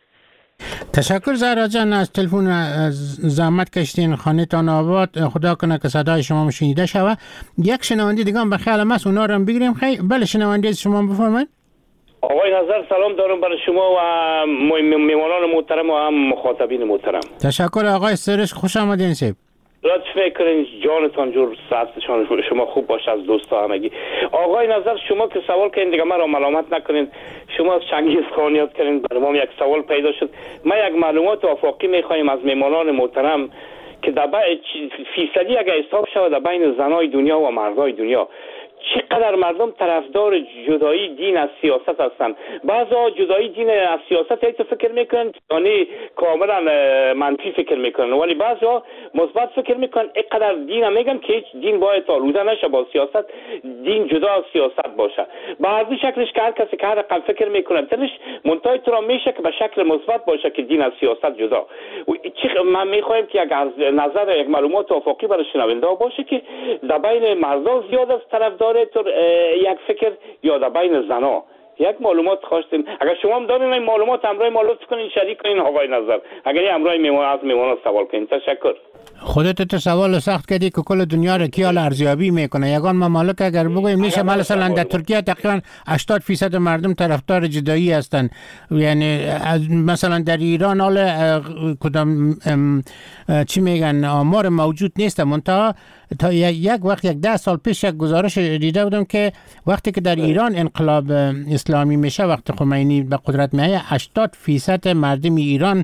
تشکر زهرا جان از تلفن، زحمت کشتین، خانه‌تان آباد. خدا کنه که صدای شما شنیده شود. یک شنونده دیگه هم به خیال ماست، اونا رو هم بگیریم. خیلی بله، شنونده شما بفرمایید. آقای نظر سلام دارم برای شما و میمانان محترم و هم مخاطبین محترم. تشکر آقای سرش، خوش آمدین. سیب لطف میکنین جانتان جور ساعتشان شما خوب باشه از دوستا همگی. آقای نظر شما که سوال کردین دیگه مرا ملامت نکنین، شما از چنگیز خان یاد کردین، برای ما یک سوال پیدا شد. ما یک معلومات آفاقی میخوایم از میمانان محترم که در فیصدی اگه حساب شود در بین زنای دنیا و مردای دنیا چقدر مردم طرفدار جدایی دین از سیاست هستند. بعضا جدایی دین از سیاست هیچ فکر میکنن، یعنی کاملا منفی فکر میکنن، ولی بعضا مثبت فکر میکنن. اینقدر دین میگن که هیچ دین باید آلوده نشه با سیاست، دین جدا از سیاست باشه. به هر دو شکلش که هر کسی که هر رقم فکر میکنه دلش منتهای تو میشه که به شکل مثبت باشه که دین از سیاست جدا. من میخوایم که یک نظر یک معلومات افاقی برای شنونده باشه که در بین مردا زیاد از طرفدار یک فکر یا در بین زنا یک معلومات خواستیم. اگر شما هم دارین این معلومات همراه ما لطف کنین شریک کنین آقای نظر. اگر همراه میمون از میمون سوال کنین. تشکر. خودت تو سوال سخت کردی که کل دنیا را کیال ارزیابی میکنه. یگان ممالک اگر بگویم میشه مثلا در ترکیه تقریبا هشتاد فیصد مردم طرفدار جدایی هستند. یعنی مثلا در ایران حال کدام چی میگن آمار موجود نیست، منتها تا یک وقت یک ده سال پیش یک گزارش دیده بودم که وقتی که در ایران انقلاب اسلامی میشه، وقتی خمینی به قدرت میاد، هشتاد فیصد مردم ایران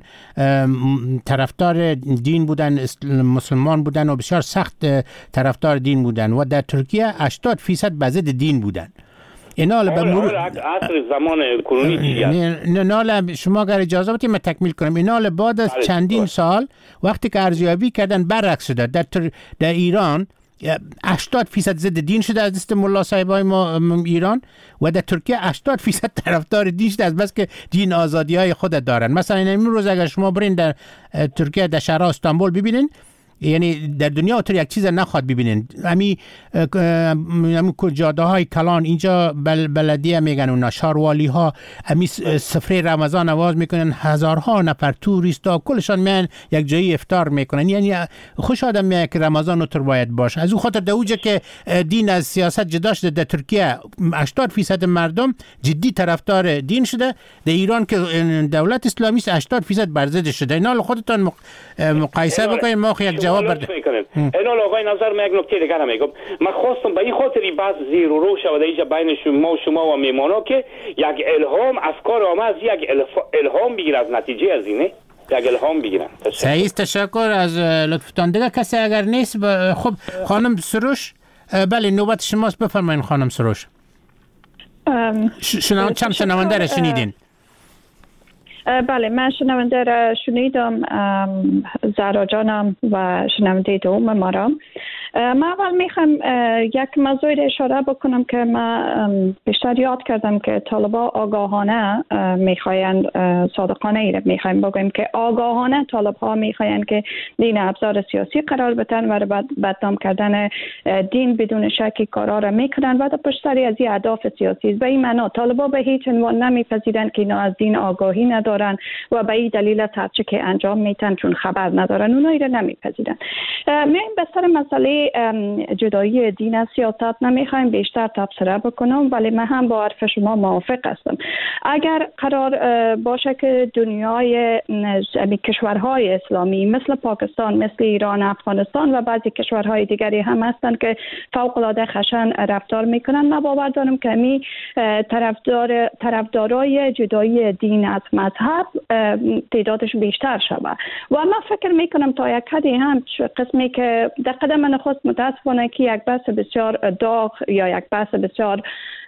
طرفدار دین بودن، مسلمان بودن و بسیار سخت طرفدار دین بودن، و در ترکیه هشتاد فیصد به ضد دین بودن. اینال به مرور عصر زمان کرونی چیه؟ اینال شما اگر اجازه بدید من تکمیل کنم. اینال بعد از چندین سال وقتی که ارزیابی کردن برعکس شده. در, تر... در ایران هشتاد فیصد ضد دین شده از دست ملا صاحبای ما ایران، و در ترکیه هشتاد فیصد طرفدار دین شده از بس که دین آزادی های خود دارن. مثلا این روز اگر شما برین در ترکیه در شهر استانبول ببینین، یعنی در دنیا تو یک چیز نخواد ببینین. همین همین جاده های کلان اینجا بل بلدیه میگن اونا، شاروالی ها، همین سفره رمضان آواز میکنن، هزارها نفر توریست ها کلشان میان یک جایی افطار میکنن. یعنی خوش آدم میاد که رمضان رو باید باشه. از اون خاطر در اوجه که دین از سیاست جدا شده در ترکیه هشتاد فیصد مردم جدی طرفدار دین شده. در ایران که دولت اسلامی است هشتاد فیصد بر ضد شده. اینا خودتون مقایسه بکنید. ما یک جواب برده. اینا آقای نظر من یک نکته دیگر هم میگم. من خواستم به این خاطری بعض زیر و رو شده اینجا بین شما و شما و میمانا که یک الهام افکار آمه از یک الهام بگیر از نتیجه از اینه. یک الهام بگیرن. سعید تشکر از لطفتان. دیگه کسی اگر نیست ب... خب خانم سروش، بله نوبت شماست، بفرمایید خانم سروش. شنوان چند شنونده را شنیدین؟ بله من شنونده را شنیدم، زهرا جانم و شنونده دوم ما را. من اول میخوام یک موضوع را اشاره بکنم که من بیشتر یاد کردم که طالبا آگاهانه میخواین، صادقانه ای را میخوایم بگویم که آگاهانه طالبها میخواین که دین ابزار سیاسی قرار بدن و بدنام کردن دین بدون شکی کارا را میکنن و در پشت سر از این اهداف سیاسی. به این معنا طالبا به هیچ عنوان نمیپذیرند که اینا از دین آگاهی ندارن و به این دلیل هرچه که انجام میتن چون خبر ندارن اونایی را نمیپذیرن. میایم به سر مسئله جدایی دین از سیاست نمیخوایم بیشتر تبصره بکنم، ولی من هم با حرف شما موافق هستم. اگر قرار باشه که دنیای کشورهای اسلامی مثل پاکستان، مثل ایران، افغانستان و بعضی کشورهای دیگری هم هستند که فوق العاده خشن رفتار میکنن، من باور دارم که می طرفدار طرفدارای جدایی دین از مذهب تعدادش بیشتر شود. و من فکر میکنم تا یک حدی هم قسمی که در قدم نخست متاسفانه که یک بحث بسیار داغ یا یک بحث بسیار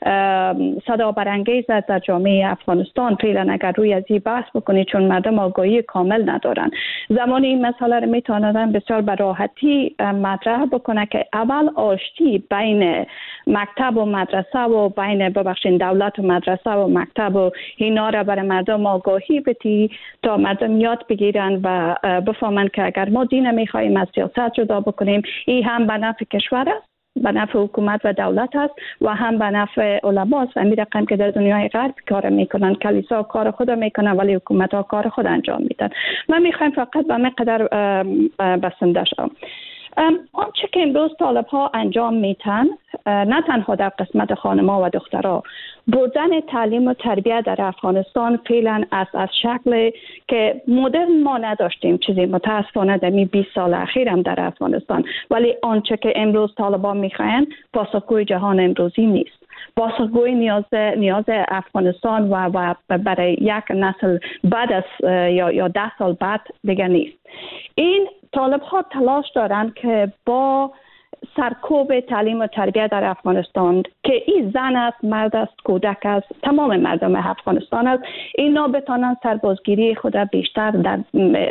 صدا برانگیز در جامعه افغانستان فعلا اگر روی از این بحث بکنید، چون مردم آگاهی کامل ندارن، زمانی این مسئله رو میتونن بسیار به راحتی مطرح بکنه که اول آشتی بین مکتب و مدرسه و بین ببخشین دولت و مدرسه و مکتب و اینا را برای مردم آگاهی بدی تا مردم یاد بگیرن و بفهمن که اگر ما دین میخوایم از سیاست جدا بکنیم، این هم به نفع کشور است، به نفع حکومت و دولت است و هم به نفع علما است. همین رقم که در دنیای غرب کار میکنن، کلیسا کار خود میکنن ولی حکومت ها کار خود انجام میدن. ما میخوایم فقط به مقدار بسنده شوم. آنچه که امروز طالب ها انجام میتن، نه تنها در قسمت خانم‌ها و دخترها، بردن تعلیم و تربیت در افغانستان فعلا از از شکل که مدرن ما نداشتیم چیزی متاسفانه در می بیست سال اخیر هم در افغانستان، ولی آنچه که امروز طالبان میخواین پاسخگوی جهان امروزی نیست. پاسخگوی نیاز نیاز افغانستان و, و برای یک نسل بعد از یا یا ده سال بعد دیگه نیست. این طالب ها تلاش دارند که با سرکوب تعلیم و تربیت در افغانستان که این زن است، مرد است، کودک است، تمام مردم افغانستان است، اینا بتانن سربازگیری خود بیشتر در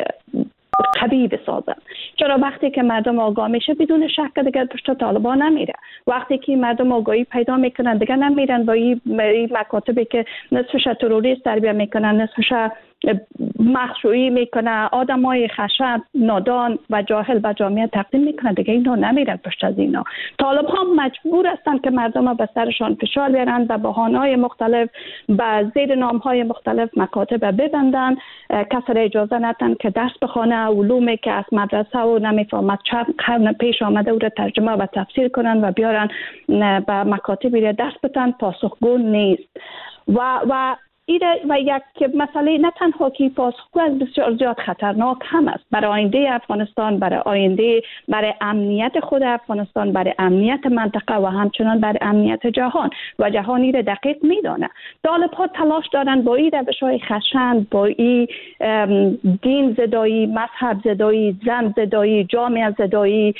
قوی بسازن. چرا وقتی که مردم آگاه میشه بدون شک دیگه پشت طالبان نمیره. وقتی که مردم آگاهی پیدا میکنن دیگه نمیرن با این مکاتبی که نصفش تروریست تربیت میکنن، نصفش مخشویی میکنه، آدمای خشن، نادان و جاهل به جامعه تقدیم میکنن، دیگه اینا نمیرن پشت از اینا. طالب ها مجبور هستن که مردم به سرشان فشار بیارن، به بهانه‌های مختلف، به زیر نام‌های مختلف مکاتب ببندن، کسی را اجازه ندن که درس بخونه، علومی که از مدرسه و نمیفهمد چند قرن پیش آمده او را ترجمه و تفسیر کنن و بیارن به مکاتبی را درس بدن، پاسخگو نیست. و و ایره و یک مسئله نه تنها که پاسخگو از بسیار زیاد خطرناک هم است برای آینده افغانستان، برای آینده برای امنیت خود افغانستان، برای امنیت منطقه و همچنان برای امنیت جهان و جهان ایره دقیق میدانه. طالب ها تلاش دارن با این روش‌های خشن، با این دین زدایی، مذهب زدایی، زن زدایی، جامعه زدایی،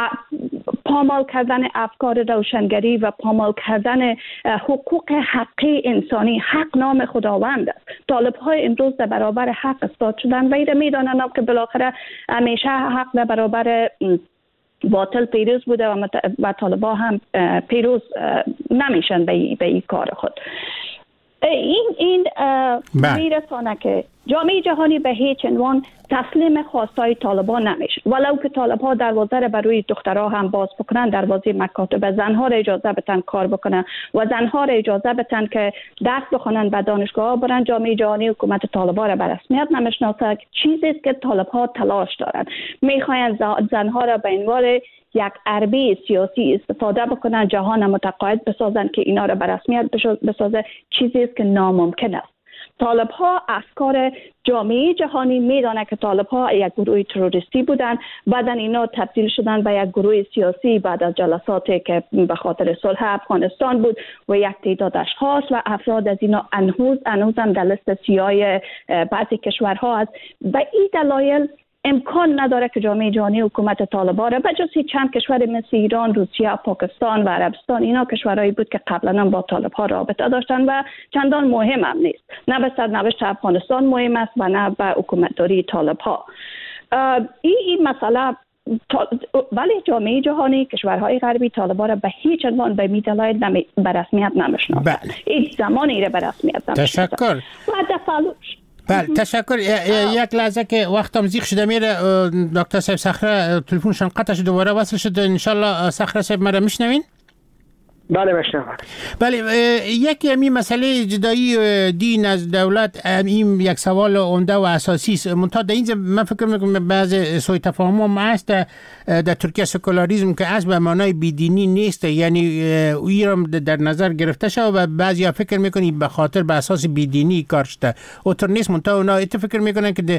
پامال کردن افکار روشنگری و پامال کردن حقوق حقی انسانی. حق نام خداوند است. طالب های امروز در برابر حق استاد شدن و ایره میدانن که بالاخره همیشه حق در برابر باطل پیروز بوده و, مت... و طالبا هم پیروز نمیشن به این کار خود. این این میرسانه که جامعه جهانی به هیچ عنوان تسلیم خواستای طالبان نمیشه. ولو که طالبها دروازه را برای دخترها هم باز بکنن، دروازه مکاتب زنها را اجازه بتن کار بکنن و زنها را اجازه بتن که درس بخونن و دانشگاه ها برن، جامعه جهانی حکومت طالبان را به رسمیت نمیشناسه. چیزی است که طالبها تلاش دارن، میخواین زنها را به عنوان یک عربه سیاسی استفاده بکنن، جهان متقاعد بسازن که اینا را به رسمیت بسازه. چیزی است که ناممکن است. طالب ها افکار جامعه جهانی میدانه که طالب ها یک گروه تروریستی بودن، بعدن اینا تبدیل شدن به یک گروه سیاسی بعد از جلساتی که به خاطر صلح افغانستان بود و یک تعداد اشخاص و افراد از اینا انهوز انهوز هم در لیست سیاه بعضی کشورها است. به این دلایل امکان نداره که جامعه جهانی حکومت طالبان را بجز چند کشور مثل ایران، روسیه، پاکستان و عربستان، اینا کشورهایی بود که قبلا هم با طالب ها رابطه داشتن و چندان مهم هم نیست. نه به سرنوشت افغانستان مهم است و نه به حکومتداری طالب ها. این این مسئله ولی جامعه جهانی، کشورهای غربی طالبان را به هیچ عنوان به دلایل به رسمیت نمیشناسند. این زمانی را به رسمیت نمیشناسند. تشکر. و دفعلوش بله تشکر. یک لحظه که وقتم زیغ شده میره، دکتر صاحب صخره تلفنشون قطع شد، دوباره وصل شد. انشالله صخره صاحب مرا میشنوین؟ بله میشنوم. بله، یک یمی مسئله جدایی دین از دولت این یک سوال عمده و اساسی است. منتها در این من فکر میکنم بعض سوء تفاهم هم هست در ترکیه. سکولاریسم که اصل به معنای بیدینی نیست، یعنی این در نظر گرفته شده و بعضیا فکر میکنن به خاطر به اساس بیدینی کار شده. اوتر نیست. منتها اونا ات فکر میکنن که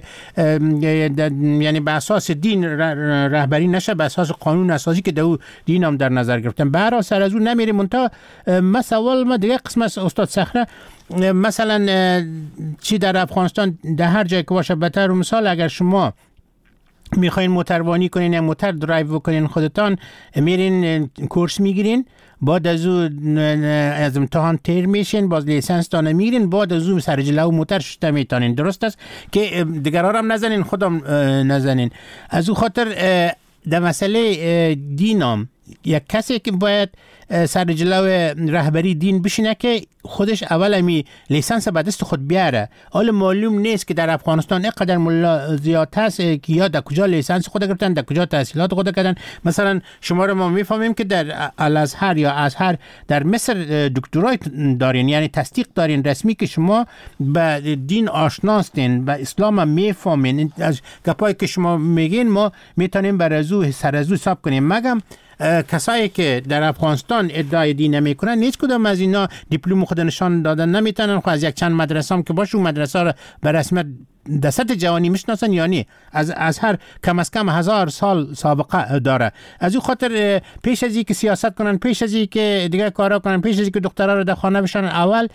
یعنی به اساس دین رهبری نشه، به اساس قانون اساسی که دو دین هم در نظر گرفتن. به هر حال سر از اون نمیریم. منتها ما سوال ما دیگه قسم است استاد صخره، مثلا چی در افغانستان در هر جای که باشه، بهتر مثال اگر شما میخواین موتروانی کنین یا موتر درایو کنین خودتان میرین کورس میگیرین، بعد از اون از امتحان تیر میشین، باز لیسنس تانه میگیرین، بعد از اون سر جلو موتر شده میتانین. درست است که دیگران هم نزنین خودم نزنین. از اون خاطر در مسئله دینام یک کسی که باید سر جلو رهبری دین بشینه که خودش اول می لیسانس به دست خود بیاره. حالا معلوم نیست که در افغانستان اینقدر ملا زیاد هست که یا در کجا لیسانس خود گرفتن، در کجا تحصیلات خود کردن. مثلا شما رو ما میفهمیم که در الازهر یا ازهر در مصر دکترای دارین، یعنی تصدیق دارین رسمی که شما به دین آشناستین، به اسلام هم میفهمین. از گپایی که شما میگین ما میتونیم بر ازو سر ازو حساب کنیم. مگم کسایی که در افغانستان ادعای دین نمیکنن هیچ کدام از اینا دیپلم خود نشان دادن نمیتونن. خو از یک چند مدرسه هم که باشه اون مدرسه رو به رسمیت دست جوانی میشناسن، یعنی از از هر کم از کم هزار سال سابقه داره. از این خاطر پیش از اینکه سیاست کنن، پیش از اینکه دیگه کارا کنن، پیش از اینکه دخترا رو در خانه بشن، اول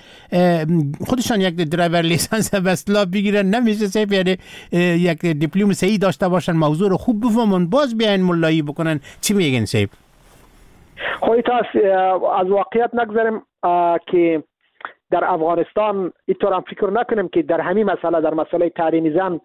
خودشان یک درایور لیسانس به اصطلاح بگیرن. نمیشه سیف یعنی یک دیپلم صحیح داشته باشن، موضوع رو خوب بفهمن، باز بیاین مولایی بکنن. چی میگین سیف؟ خواهی تا از واقعیت نگذاریم که در افغانستان اینطور هم فکر نکنیم که در همین مسئله، در مسئله تحریم زن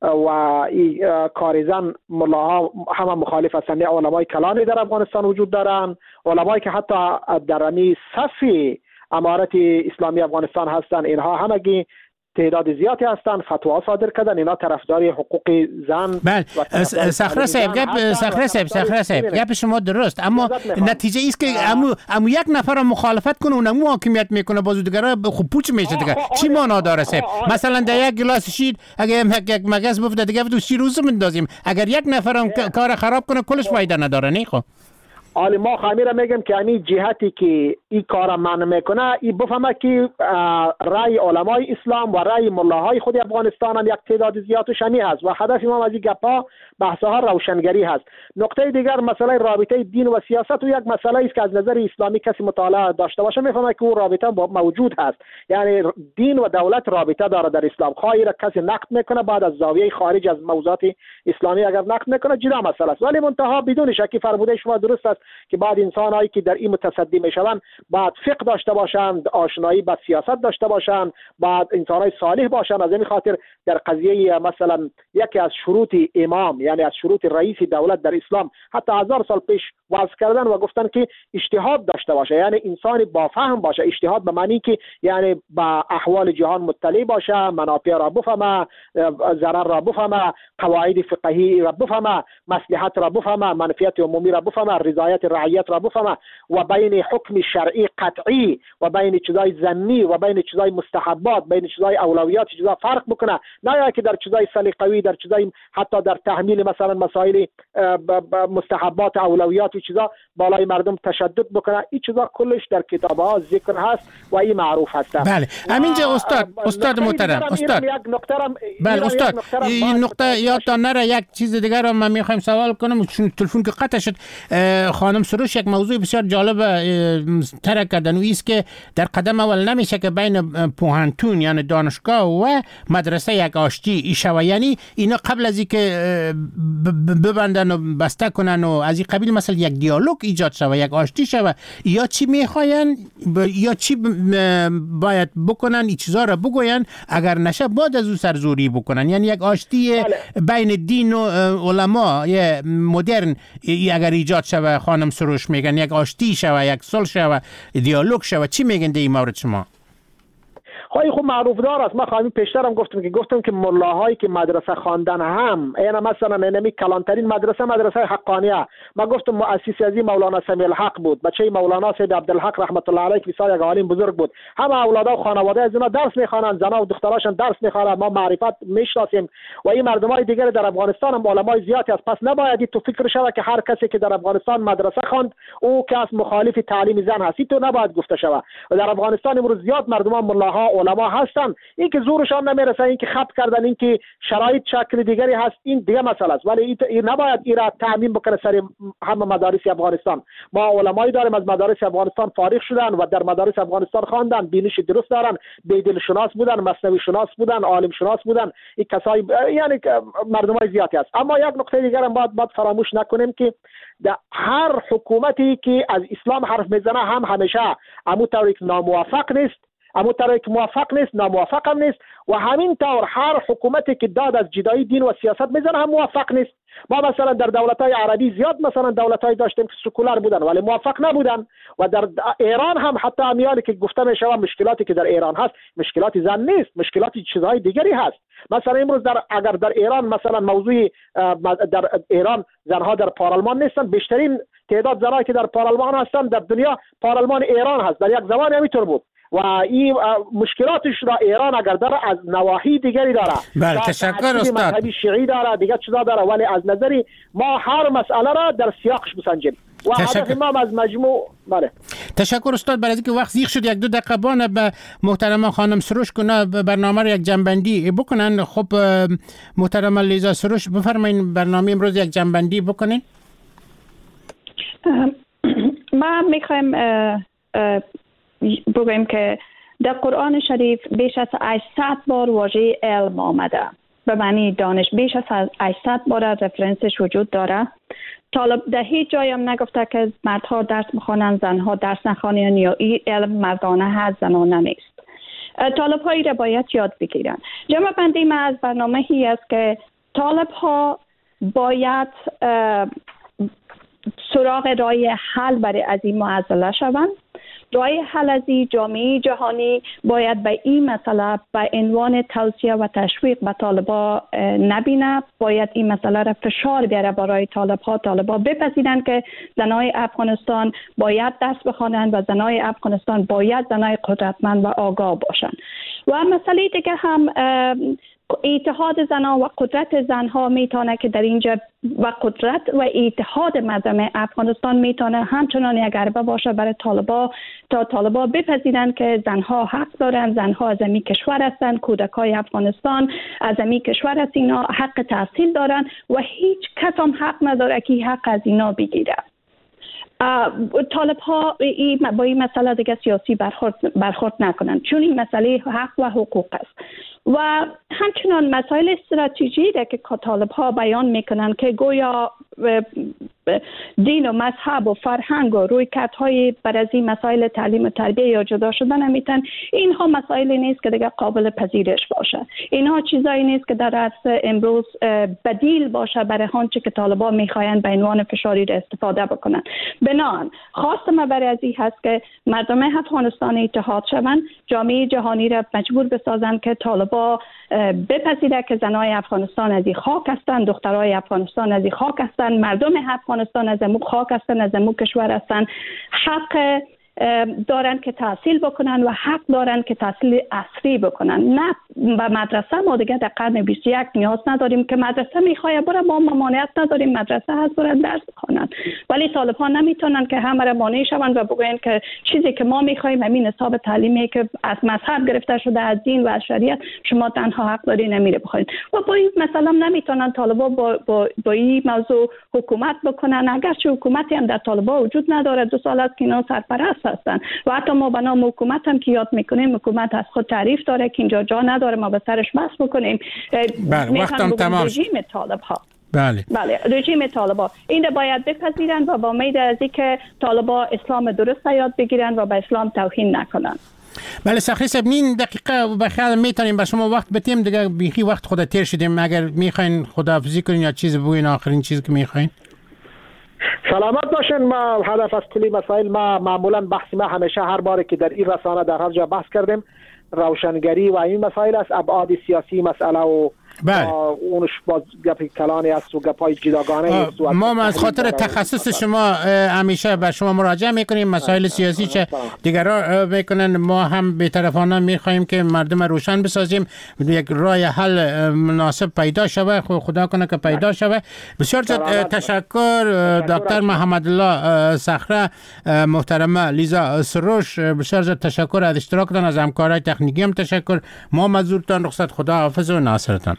و کار زن ملاها همه مخالف هستند. علمای کلانی در افغانستان وجود دارند، علمایی که حتی در همین صف امارت اسلامی افغانستان هستند، اینها همگی تعداد زیادی هستند، فتوا صادر کردن، اینا طرفداری حقوق زن. بله صخره صاحب، گپ صخره صاحب صخره صاحب گپ شما درست، اما نتیجه است که امو امو یک نفر مخالفت کنه اون امو حاکمیت میکنه، بازو دیگرا خوب پوچ میشه دیگه. چی معنا داره صاحب؟ مثلا در یک گلاس شیر اگه یک مگس بفته دیگه تو شیر روز میندازیم، اگر یک نفرم کار خراب کنه کلش فایده نداره. نه خب حالی ما خمیره میگم که یعنی جهتی که این کار من میکنه ای بفهمه که رای علمای اسلام و رای ملاهای خود افغانستان هم یک تعداد زیاد و شمی هست و هدف ما از این گپا بحثها روشنگری هست. نقطه دیگر مسئله رابطه دین و سیاست و یک مسئله است که از نظر اسلامی کسی مطالعه داشته باشه میفهمه که اون رابطه موجود هست. یعنی دین و دولت رابطه داره در اسلام. خواهی را کسی نقد میکنه بعد از زاویه خارج از موضوعات اسلامی اگر نقد میکنه جدا مسئله است، ولی منتها بدون شکی فرموده شما درست است که بعد انسان‌هایی که در این متصدی میشوند بعد فقه داشته باشند، آشنایی با سیاست داشته باشند، بعد انسان‌های صالح باشند. از این خاطر در قضیه مثلا یکی از شروط امام، یعنی از شروط رئیس دولت در اسلام حتی هزار سال پیش وضع کردن و گفتن که اجتهاد داشته باشه، یعنی انسان با فهم باشه. اجتهاد به معنی که یعنی با احوال جهان مطلع باشه، منافع را بفهمه، ضرر را بفهمه، قواعد فقهی را بفهمه، مصلحت را بفهمه، منفعت عمومی را بفهمه، رضایت رعیت را بفهمه و بین حکم شرعی قطعی و بین چیزای ظنی و بین چیزای مستحبات، بین چیزای اولویات چیزا فرق بکنه. نه که در چیزای سلیقوی، در چیزای حتی در تحمیل مثلا مسائل مستحبات اولویات و چیزا بالای مردم تشدد بکنه. این چیزا کلش در کتاب‌ها ذکر هست و این معروف هست. بله همینجا استاد استاد محترم استاد بله استاد این نقطه یادتان نره. یک چیز دیگر رو من میخوایم سوال کنم چون تلفن که قطع شد. خانم سروش یک موضوع بسیار جالب طرح کردن و است که در قدم اول نمیشه که بین پوهنتون یعنی دانشگاه و مدرسه یک آشتی شوه، یعنی اینا قبل از اینکه ببندن و بسته کنن و از این قبیل مثلا یک دیالوگ ایجاد شوه، یک آشتی شوه، یا چی میخواین یا چی باید بکنن این چیزا رو بگوین، اگر نشه بعد از او سرزوری بکنن. یعنی یک آشتی بین دین و علما یه مدرن اگر ایجاد شوه، خانم سروش میگن یک آشتی شوه، یک صلح شوه، دیالوگ شوه، چی میگن در این مورد شما؟ خواهی خوب معروف دار است. من خواهیم پیشترم گفتم که گفتم که ملاهایی که مدرسه خواندن هم اینا مثلا اینمی کلانترین مدرسه مدرسه حقانیه. من گفتم مؤسسی از این مولانا سمیع الحق بود، بچه مولانا سید عبدالحق رحمت الله علیه که بسیار یک عالم بزرگ بود. همه اولادا و خانواده از اینا درس میخوانند، زنا و دختراشون درس میخوانند، ما معرفت میشناسیم و این مردمای دیگر در افغانستان هم علمای زیادی است. پس نباید تو فکر شوه که هر کسی که در افغانستان مدرسه خواند او کس مخالف تعلیم زن هست. تو نباید گفته شوه. و در افغانستان امروز زیاد مردمان ملاها علما هستن، این که زورشان نمیرسه، این که خط کردن، این که شرایط شکل دیگری هست، این دیگه مسئله است. ولی این نباید این را تعمیم بکنه سر همه مدارس افغانستان. ما علمایی داریم از مدارس افغانستان فارغ شدن و در مدارس افغانستان خواندن، بینش درست دارن، بیدل شناس بودن، مثنوی شناس بودن، عالم شناس بودن، این کسای یعنی مردمای زیادی است. اما یک نکته دیگر هم باید باید فراموش نکنیم که در هر حکومتی که از اسلام حرف میزنه هم همیشه امو طوری که ناموافق نیست، امو طوری که موافق نیست، ناموافق هم نیست، و همین طور هر حکومتی که داد از جدایی دین و سیاست میزنه هم موافق نیست. ما مثلا در دولت‌های عربی زیاد مثلا دولت‌های داشتیم که سکولار بودن ولی موافق نبودن، و در ایران هم حتی امیالی که گفته میشه مشکلاتی که در ایران هست مشکلاتی زن نیست، مشکلاتی چیزهای دیگری هست. مثلا امروز در اگر در ایران مثلا موضوع در ایران زنها در پارلمان نیستن، بیشترین تعداد زنایی که در پارلمان هستن در دنیا پارلمان ایران هست، در یک زمان همینطور بود. و این مشکلاتش را ایران اگر داره از نواحی دیگری داره. بله تشکر استاد. مذهبی شیعی داره، دیگه چیزا داره، ولی از نظری ما هر مسئله را در سیاقش بسنجیم و هدف ما از مجموع. بله تشکر استاد. برای اینکه وقت زیغ شد یک دو دقیقه بانه به محترم خانم سروش کنه برنامه رو یک جنبندی بکنن. خب محترم لیزا سروش بفرمایید برنامه امروز یک جنبندی بکنین. ما میخوایم بگویم که در قرآن شریف بیش از هشتصد بار واژه علم آمده، به معنی دانش. بیش از هشتصد بار رفرنسش وجود داره. طالب در هیچ جایی هم نگفته که مردها درس بخوانند زنها درس نخوانند یا این علم مردانه هست زنانه نیست. طالب هایی را باید یاد بگیرن. جمع بندی ما از برنامه هی است که طالب ها باید سراغ راه حل برای از این معضله شوند. راه حل از این جامعه جهانی باید به این مسئله به عنوان توصیه و تشویق به طالبا نبینه، باید این مسئله را فشار بیاره برای طالبها. طالبا بپذیرند که زنای افغانستان باید درس بخوانند و زنای افغانستان باید زنای قدرتمند و آگاه باشند. و مسئله دیگه هم اتحاد زنها و قدرت زنها میتونه که در اینجا و قدرت و اتحاد مردم افغانستان میتونه همچنان یک ضربه باشه برای طالبا، تا طالبا بپذیرند که زنها حق دارند، زنها از این کشور هستند، کودکای افغانستان از این کشور هست، اینا حق تحصیل دارند و هیچ کس هم حق نداره که حق از اینا بگیره. طالب ها با این مسئله دیگه سیاسی برخورد, برخورد نکنند، چون این مسئله حق و حقوق است. و همچنان مسائل استراتژی را که طالب ها بیان میکنند که گویا دین و مذهب و فرهنگ و رویکردهای بر از این مسائل تعلیم و تربیه یا جدا شدن نمیتن، اینها مسائلی نیست که دیگه قابل پذیرش باشه. اینها چیزایی نیست که در عصر امروز بدیل باشه برای آنچه که طالبا میخواین به عنوان فشاری را استفاده بکنن. بنابراین خواست ما برای از این هست که مردم افغانستان اتحاد شوند، جامعه جهانی را مجبور بسازند که طالبا بپذیره که زنای افغانستان از این خاک هستند، دخترای افغانستان از این خاک هستند، مردم افغانستان از امو خاک هستند، از امو کشور هستند، حق دارن که تحصیل بکنن و حق دارن که تحصیل عصری بکنن. نه به مدرسه ما دیگه در قرن بیست و یک نیاز نداریم که مدرسه میخواه بره، ما ممانعت نداریم، مدرسه هست برن درس بخونن. ولی طالب ها نمیتونن که همه را مانع شوند و بگوین که چیزی که ما میخوایم همین حساب تعلیمی که از مذهب گرفته شده، از دین و از شریعت، شما تنها حق داری نمیره بخورید. و با این مثلا نمیتونن طالبا با, با, با این موضوع حکومت بکنن، اگرچه حکومتی هم در طالبا وجود نداره، دو سال است که اینا سرپرست هستن و حتی ما به نام حکومت هم که یاد میکنیم، حکومت از خود تعریف داره که اینجا جا نداره ما به سرش بحث بکنیم. بله وقتم تمام. رژیم طالب ها بله بله رژیم طالبا این باید بپذیرن و با امید از اینکه طالبا اسلام درست یاد بگیرن و به اسلام توهین نکنن. بله سخری صاحب نیم دقیقه بخیر میتونیم به شما وقت بدیم دیگه، بیخی وقت خود تیر شدیم. اگر میخواین خداحافظی کنین یا چیز بگوین، آخرین چیزی که میخواین. سلامت باشین. ما هدف از کلی مسائل ما معمولا بحث ما همیشه هر باری که در این رسانه در هر جا بحث کردیم روشنگری و این مسائل است، ابعاد سیاسی مسئله و بله. اونش باز گپ کلانی است و گپای جداگانه است. ما از خاطر تخصص شما همیشه به شما مراجعه میکنیم، مسائل سیاسی چه دیگران میکنن، ما هم بی‌طرفانه میخوایم که مردم روشن بسازیم، یک راه حل مناسب پیدا شوه، خدا کنه که پیدا شوه. بسیار تشکر دکتر محمد الله صخره، محترمه لیزا سروش، بسیار تشکر از اشتراکتان، از همکارای تکنیکی هم تشکر. ما مزورتان رخصت، خدا حافظ و ناصرتان.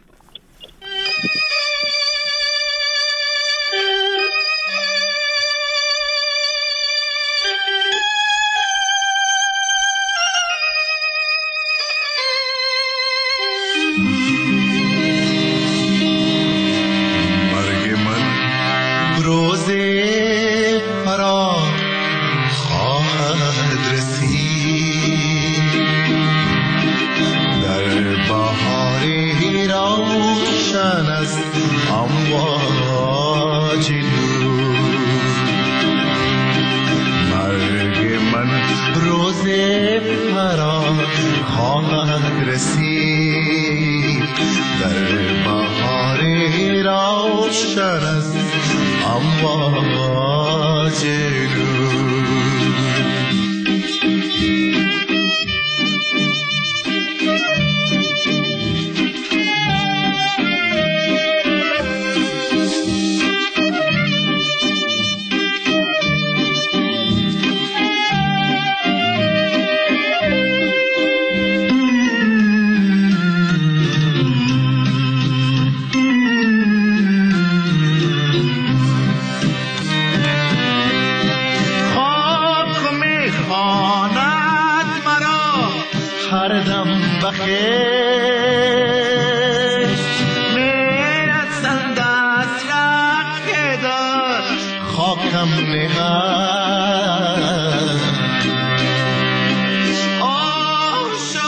هر دم بخیر